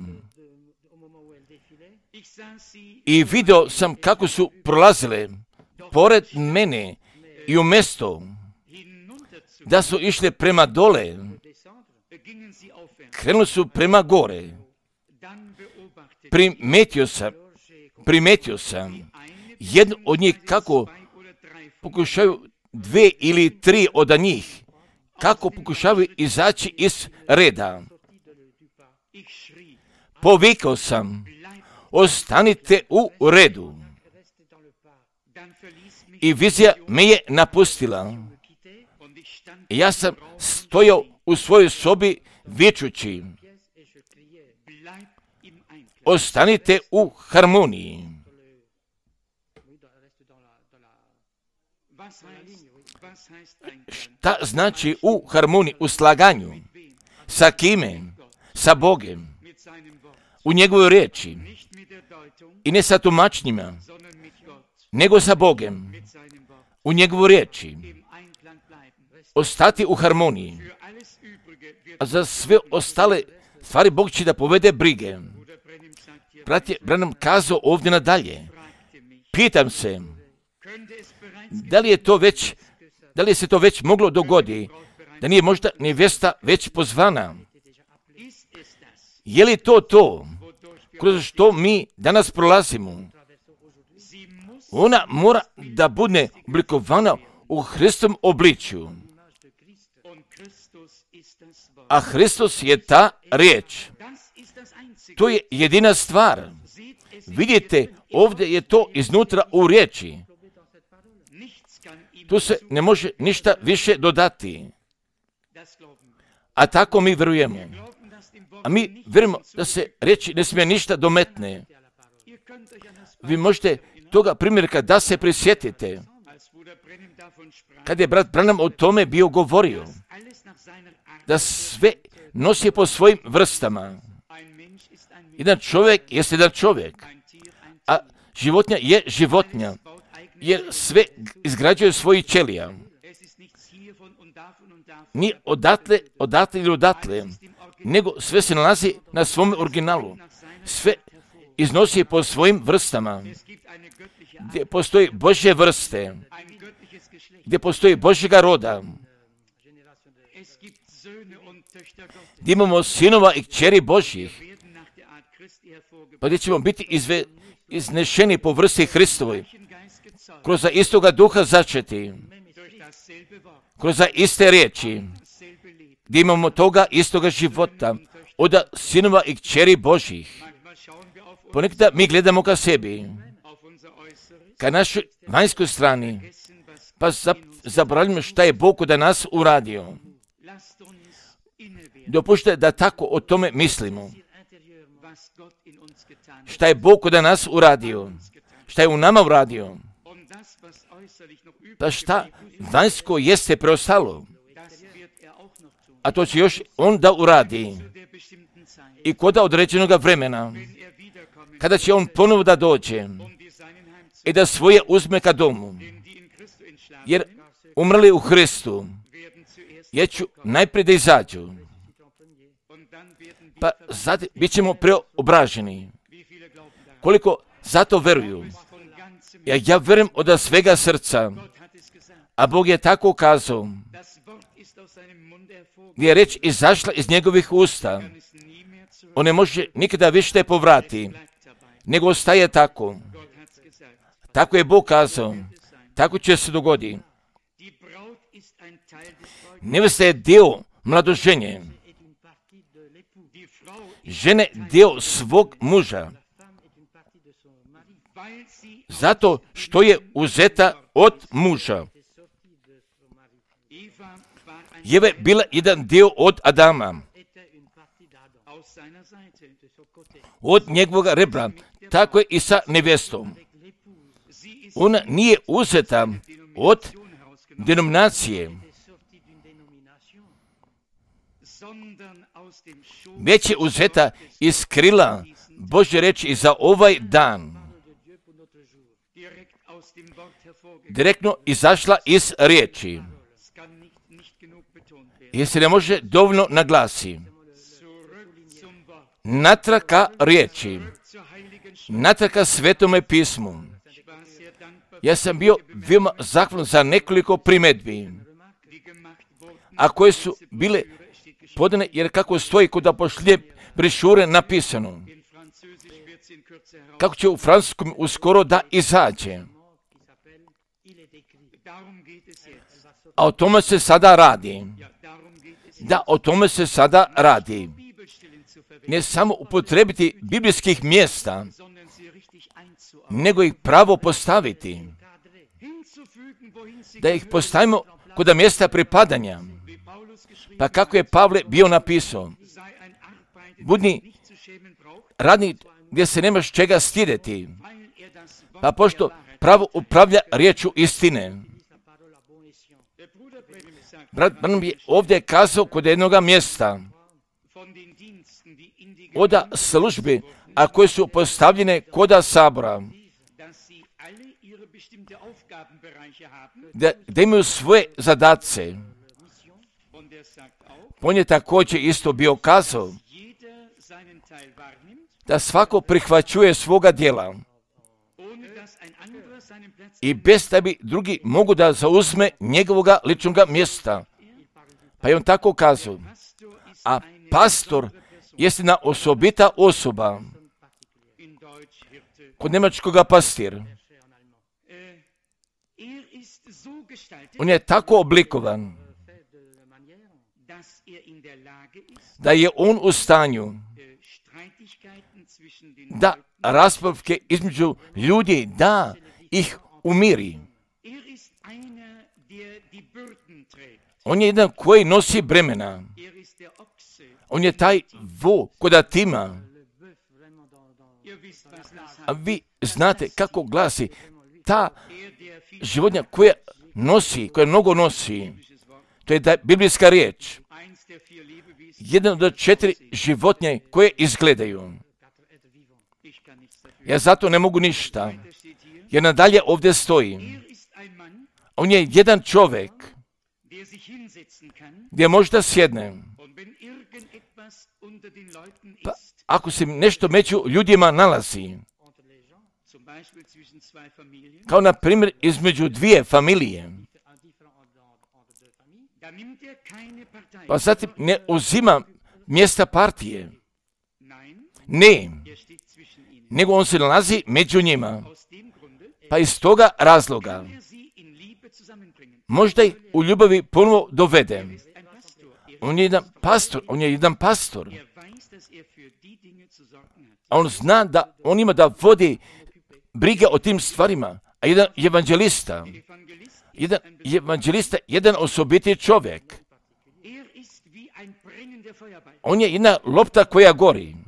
i video sam kako su prolazile pored mene i u mjesto da su išle prema dole, krenuli su prema gore. Primetio sam jednu od njih kako pokušaju 2 ili 3 od njih, kako pokušavaju izaći iz reda. Povikao sam, ostanite u redu. I vizija me je napustila. Ja sam stojao u svojoj sobi vičući, ostanite u harmoniji. Šta znači u harmoniji, u slaganju? Sa kime? Sa Bogem. U njegovoj riječi. I ne sa tumačnjima, nego sa Bogem. U njegovoj riječi. Ostati u harmoniji. A za sve ostale stvari Bog će da povede brige. Brat je Branham kazao ovdje nadalje. Pitam se, da li se to već moglo dogoditi, da nije možda nevjesta već pozvana? Je li to kroz što mi danas prolazimo? Ona mora da bude oblikovana u Hristovom obličju. A Hristos je ta riječ. To je jedina stvar. Vidite, ovdje je to iznutra u riječi. Tu se ne može ništa više dodati. A tako mi vjerujemo. A mi vjerujemo da se riječi ne smije ništa dometne. Vi možete toga primjerka da se prisjetite. Kad je brat Branham o tome bio govorio, da sve nosi po svojim vrstama. Jedan čovjek jest jedan čovjek, a životinja je životinja, jer sve izgrađuje svojih ćelija. Ni odatle ili odatle, nego sve se nalazi na svom originalu. Sve iznosi po svojim vrstama, gdje postoji Božje vrste, gdje postoji Božjega roda, gdje imamo sinova i kćeri Božjih, pa gdje ćemo biti iznešeni po vrsti Hristovoj, kroz istoga duha začeti, kroz iste riječi, gdje imamo toga istoga života, od sinova i kćeri Božjih. Ponekada mi gledamo ka sebi, ka našoj vanjskoj strani, pa zaboravljamo šta je Bog od nas uradio. Dopušte da tako o tome mislimo. Šta je Bog od nas uradio? Šta je u nama uradio? Pa šta vanjsko jeste preostalo? A to će još on da uradi. I kod određenog vremena, kada će on ponovo da dođe i da svoje uzme ka domu. Jer umrli u Hristu, jer ću najprije da izađu. Pa zatim bit ćemo preobraženi. Koliko zato veruju? Ja verujem od svega srca. A Bog je tako kazao, gdje je reč izašla iz njegovih usta. On ne može nikada više povrati, nego ostaje tako. Tako je Bog kazao. Tako će se dogoditi. Nevesta je dio mladoženje. Žene dio svog muža. zato što je uzeta od muža. Eva je bila jedan dio od Adama, od njegovog rebra. Tako je i sa nevjestom. Ona nije uzeta od denominacije, već je uzeta iz krila Božje riječi za ovaj dan. Direktno izašla iz riječi. Jer se ne može dovoljno naglasi. Natrag ka riječi, natrag ka Svetome pismu. Ja sam bio veoma zahvalan za nekoliko primjedbi, a koje su bile podane, jer kako stoji kod apoštolje brošure napisano, kako će u francuskom uskoro da izađe. A o tome se sada radi. Da, o tome se sada radi. Ne samo upotrebiti biblijskih mjesta, nego ih pravo postaviti. Da ih postavimo kod mjesta pripadanja. Pa kako je Pavle bio napisao, budi radnik gdje se nemaš čega stidjeti. Pa pošto pravo upravlja riječu istine. Brat Branham je ovdje kazao kod jednoga mjesta od službi, a koje su postavljene kod sabora, da imaju svoje zadatce. On je također isto bio kazao da svako prihvaćuje svoga djela i bez da bi drugi mogu da zauzme njegovoga ličnoga mjesta. Pa je on tako kazao. A pastor jest jedna osobita osoba. Kod njemačkoga pastir. On je tako oblikovan da je on u stanju da raspravke između ljudi, da ih umiri. On je jedan koji nosi bremena. On je taj vo koda tima. A vi znate kako glasi ta životinja koja nosi, koja mnogo nosi. To je biblijska riječ. Jedan od 4 životinje koje izgledaju. Ja zato ne mogu ništa. Jer nadalje ovdje stoji. On je jedan čovjek gdje može da sjedne. Pa ako se nešto među ljudima nalazi, kao na primjer između dvije familije, pa zatim ne uzima mjesta partije. Ne, nego on se nalazi među njima. Pa iz toga razloga možda ih u ljubavi ponovo dovede. On je jedan pastor. A on zna da on ima da vodi brige o tim stvarima. A jedan evanđelista, jedan osobiti čovjek. On je jedna lopta koja gori.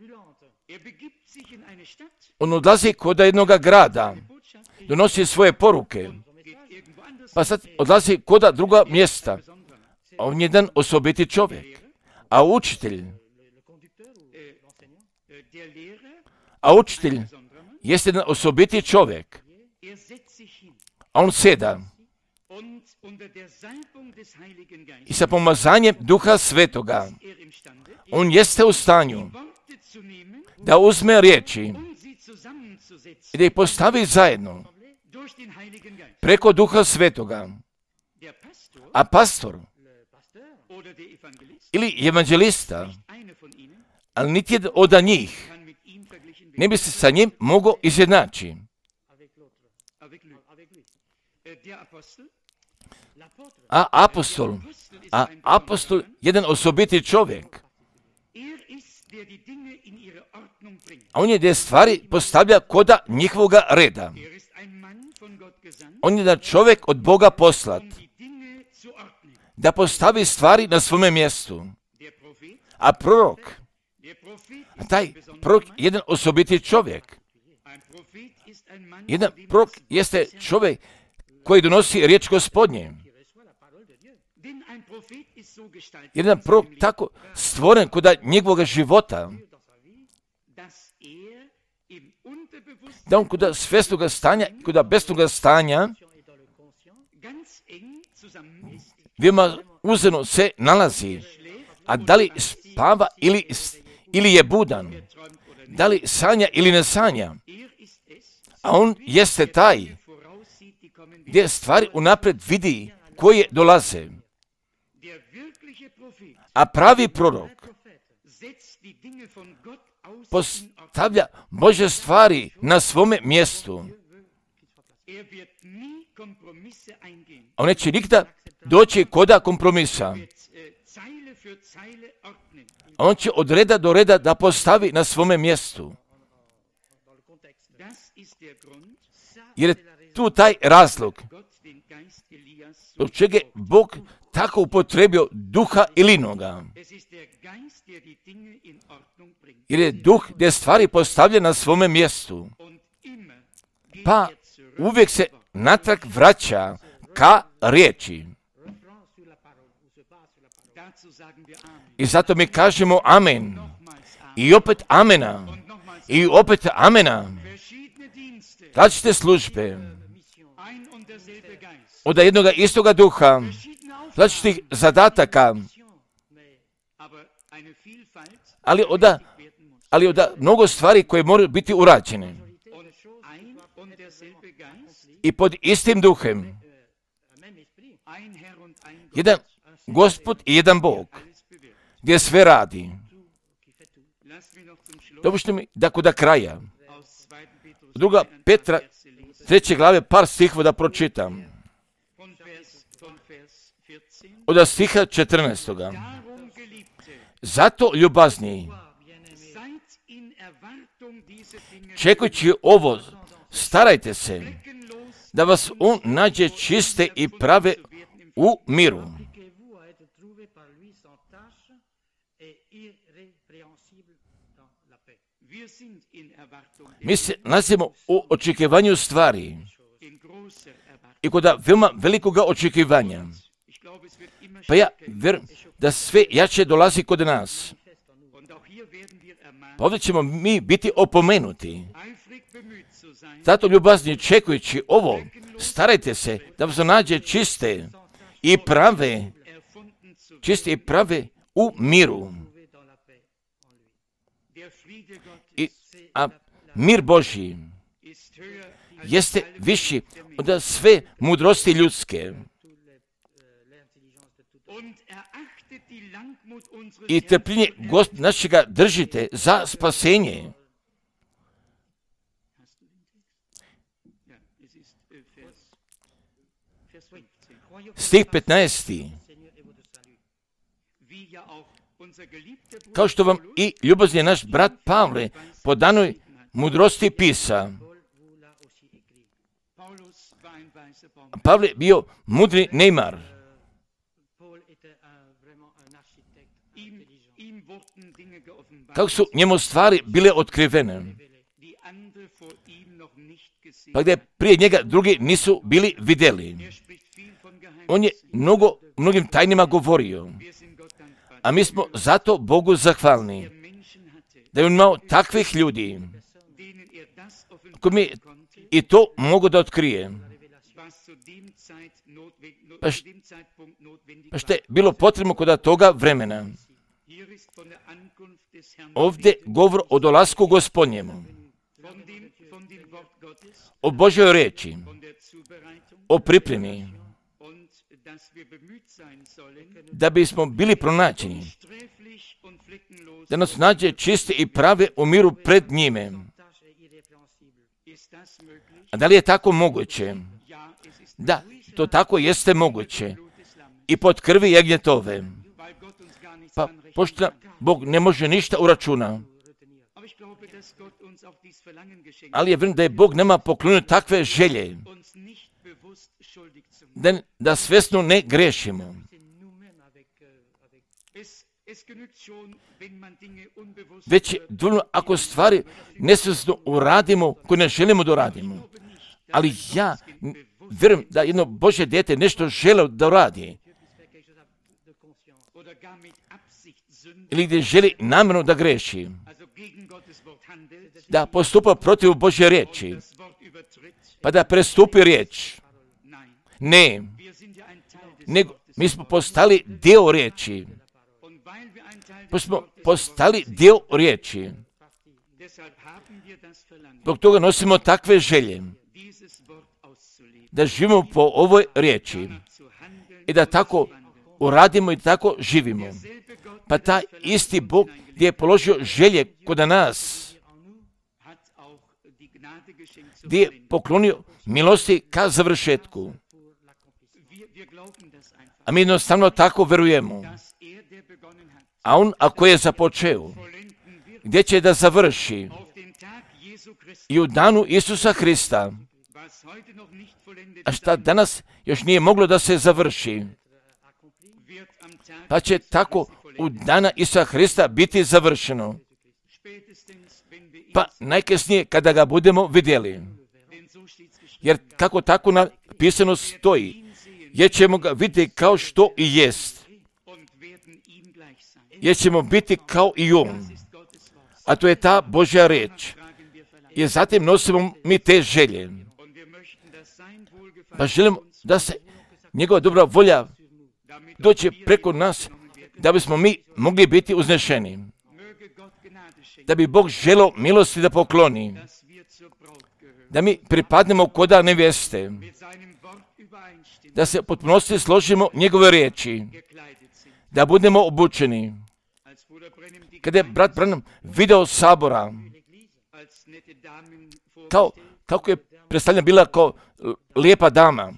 On odlazi kod jednog grada, donosi svoje poruke, pa sad odlazi kod druga mjesta. On je jedan osobiti čovjek. A učitelj jest jedan osobiti čovjek. A on sjeda i sa pomazanjem Duha Svetoga on jeste u stanju da uzme riječi i da ih postavi zajedno preko Duha Svetoga. A pastor ili evanđelista, ali niti jedan od njih ne bi se sa njim mogao izjednačiti. A apostol, jedan osobiti čovjek. A on je gdje stvari postavlja koda njihovoga reda. On je da čovjek od Boga poslat, da postavi stvari na svome mjestu. A prorok, taj prorok je jedan osobiti čovjek. Jedan prorok jeste čovjek koji donosi riječ Gospodnje. Jedan prorok tako stvoren kod njegovog života, da on kod svjesnoga stanja, kod besnoga stanja, veoma uzeno se nalazi. A da li spava ili je budan? Da li sanja ili ne sanja? A on jeste taj gdje stvari unaprijed vidi koje dolaze. A pravi prorok postavlja Božje stvari na svome mjestu. On neće nikada doći koda kompromisa. On će od reda do reda da postavi na svome mjestu. Jer je tu taj razlog zbog čega je Bog tako upotrebio duha Ilinoga. Jer je duh gdje stvari postavlja na svome mjestu. Pa uvijek se natrag vraća ka riječi. I zato mi kažemo amen. I opet amena. I opet amena. Različite službe. Od jednoga istoga duha. Različitih zadataka. Ali od mnogo stvari koje moraju biti urađene. I pod istim duhem. Jedan Gospod i jedan Bog. Gdje sve radi. Dopušte mi da kod kraja. Druga Petra, 3. glave, par stihova da pročitam. Od stiha 14. Zato, ljubazni, čekujući ovo, starajte se da vas on nađe čiste i prave u miru. Mi se nalazimo u očekivanju stvari i kod veoma velikoga očekivanja. Pa ja vjerujem da sve jače dolazi kod nas. Pa ovdje ćemo mi biti opomenuti. Zato, ljubazni, čekujući ovo, starajte se da vas nađe čiste i prave u miru. A mir Božji jeste viši od sve mudrosti ljudske. I trpljenje našega držite za spasenje. Stih 15. Kao što vam i ljubazni naš brat Pavle po danoj mudrosti pisa. Pavle bio mudri Neymar. Kako su njemu stvari bile otkrivene. Pa gdje prije njega drugi nisu bili vidjeli. On je mnogim tajnima govorio. A mi smo zato Bogu zahvalni. Da je on imao takvih ljudi koji mi i to mogu da otkrije. Pa što je bilo potrebno kod toga vremena. Ovdje govor o dolasku Gospodnjemu. O Božjoj riječi. O pripremi. Da bismo bili pronađeni. Da nas nađe čiste i prave u miru pred njime. A da li je tako moguće? Da, to tako jeste moguće. I pod krvi jagnjetove. Pa pošto Bog ne može ništa uračuna. Ali je vjerujem da je Bog nama poklonio takve želje, da svjesno ne grešimo. Već je dovoljno ako stvari nesvjesno uradimo koje ne želimo da uradimo. Ali ja vjerujem da jedno Božje dijete nešto želi da uradi. Ili gdje želi namjerno da greši. Da postupa protiv Božje riječi. Pa da prestupi riječ. Ne. Nego mi smo postali dio riječi. Pa smo postali dio riječi. Zbog toga nosimo takve želje. Da živimo po ovoj riječi. I da tako uradimo i tako živimo. Pa taj isti Bog gdje je položio želje kod nas, gdje je poklonio milosti ka završetku. A mi jednostavno tako verujemo. A on ako je započeo, gdje će da završi? I u danu Isusa Hrista. A šta danas još nije moglo da se završi? Pa će tako u dana Isusa Hrista biti završeno. Pa najkasnije kada ga budemo vidjeli. Jer kako tako napisano stoji, jer ćemo ga vidjeti kao što i jest. Jer ćemo biti kao i on. A to je ta Božja riječ. I zatim nosimo mi te želje. Pa želimo da se njegova dobra volja dođe preko nas, da bismo mi mogli biti uznešeni. Da bi Bog želio milosti da pokloni. Da mi pripadnemo koda nevjeste. Da se potpunosti složimo njegove riječi. Da budemo obučeni. Kada je brat Branham video sabora, kako je predstavljena bila kao lijepa dama.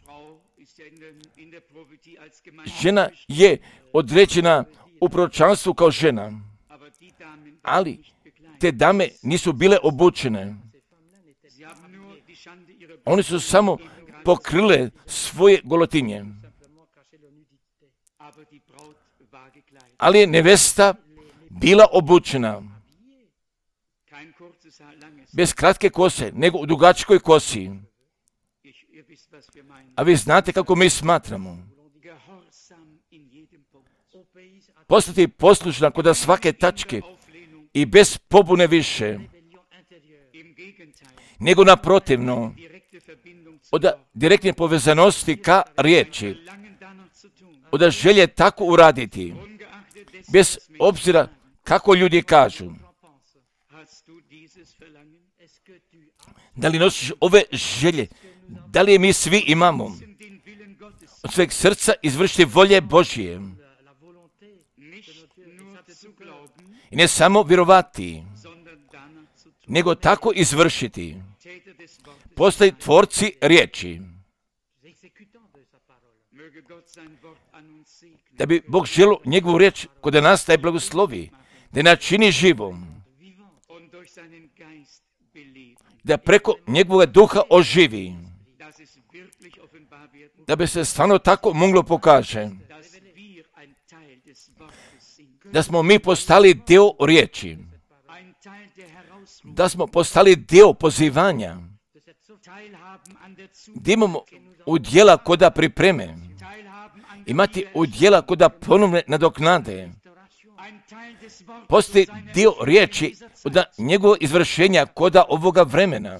Žena je određena u proročanstvu kao žena. Ali te dame nisu bile obučene. One su samo pokrile svoje golotinje. Ali je nevesta bila obučena. Bez kratke kose, nego u dugačkoj kosi. A vi znate kako mi smatramo. Postati poslušna kod svake tačke i bez pobune više. Nego naprotivno, od direktne povezanosti ka riječi. Od želje tako uraditi. Bez obzira kako ljudi kažu. Da li nosiš ove želje? Da li je mi svi imamo? Od sveg srca izvršiti volje Božije. I ne samo vjerovati, nego tako izvršiti. Postaju tvorci riječi. Da bi Bog želio njegovu riječ kod nas taj blagoslovi, da je načini živom, da preko njegovog duha oživi, da bi se stvarno tako moglo pokaže, da smo mi postali dio riječi, da smo postali dio pozivanja, gdje imamo udjela koda pripreme, imati udjela koda ponovne nadoknade, postoji dio riječi od njegovog izvršenja koda ovoga vremena.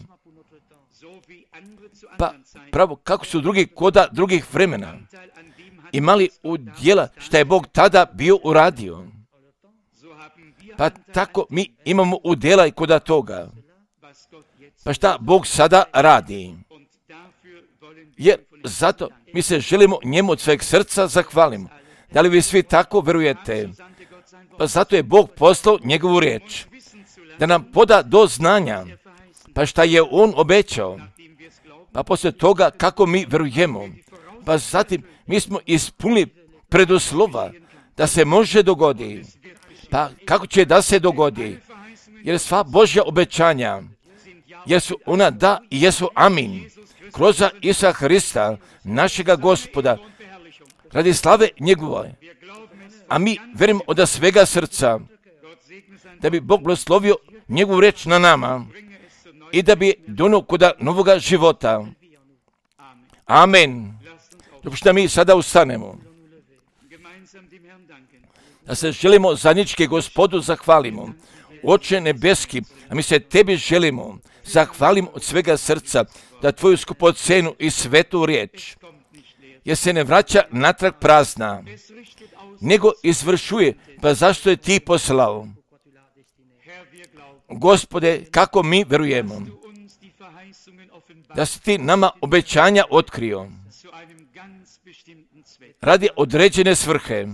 Pa pravo kako su drugi koda drugih vremena imali udjela što je Bog tada bio uradio. Pa tako mi imamo udjela i koda toga. Pa šta Bog sada radi? Jer zato mi se želimo njemu od sveg srca zahvalimo. Da li vi svi tako verujete? Pa zato je Bog poslao njegovu riječ. Da nam poda do znanja. Pa šta je on obećao? Pa poslije toga kako mi verujemo. Pa zatim mi smo ispunili preduslova da se može dogodi. Pa kako će da se dogodi? Jer sva Božja obećanja, jer su ona da i jesu amin. Kroz Isusa Hrista, našega Gospoda, radi slave njegove. A mi verujemo od svega srca da bi Bog blagoslovio njegovu reč na nama i da bi donio kod novoga života. Amen. Dok što mi sada ustanemo, da se želimo zajednički Gospodu zahvalimo. Oče nebeski, a mi se tebi želimo, zahvalimo od svega srca da tvoju skupocenu i svetu riječ, jer se ne vraća natrag prazna, nego izvršuje, pa zašto je ti poslao? Gospode, kako mi verujemo da si ti nama obećanja otkrio radi određene svrhe,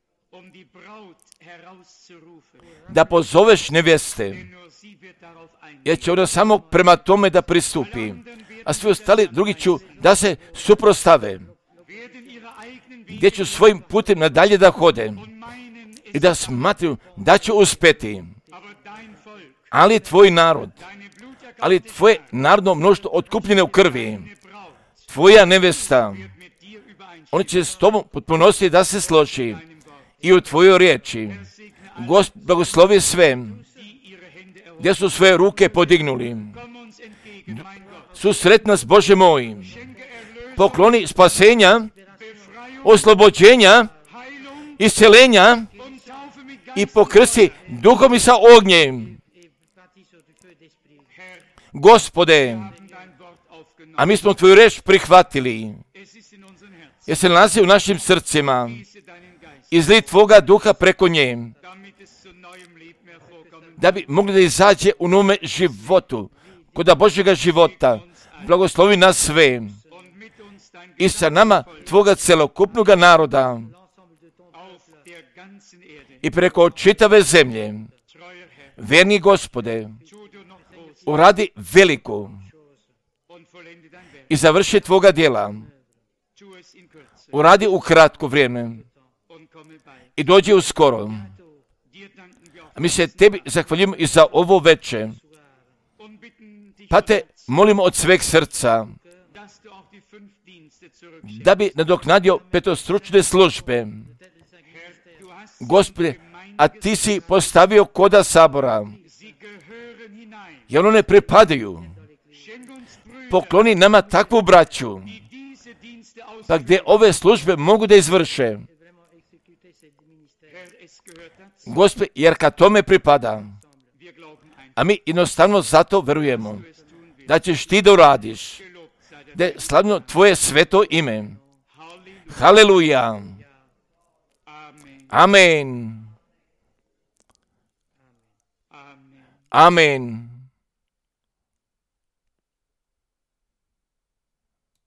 da pozoveš nevjeste, jer će ona samo prema tome da pristupi, a svi ostali drugi ću da se suprostave, gdje ću svojim putem nadalje da hode i da smatruju da će uspjeti. Ali tvoj narod, ali tvoje narodno mnoštvo otkupljene u krvi, tvoja nevjesta, oni će s tobom potpunosti da se složi i u tvojoj riječi. Gospod blagoslovi sve, gdje su svoje ruke podignuli. Susret nas, Bože moj, pokloni spasenja, oslobođenja, isceljenja i pokrsti duhom i sa ognjem. Gospode, a mi smo tvoju reč prihvatili, jer se nalazi u našim srcima, izli tvoga duha preko nje, da bi mogli da izađe u novome životu, kod Božjega života. Blagoslovi nas sve i sa nama tvoga celokupnog naroda i preko čitave zemlje. Verni Gospode, uradi veliko i završi tvoga djela. Uradi u kratko vrijeme i dođi uskoro. A mi se tebi zahvaljujemo i za ovo veče. Pa te molimo od sveg srca da bi nadoknadio petostručne službe. Gospode, a ti si postavio koda sabora, jer one pripadaju. Pokloni nama takvu braću, pa gdje ove službe mogu da izvrše. Gospod, jer kad tome pripada, a mi jednostavno zato verujemo, da ćeš ti da uradiš, da je slavno tvoje sveto ime. Haleluja. Amen. Amen.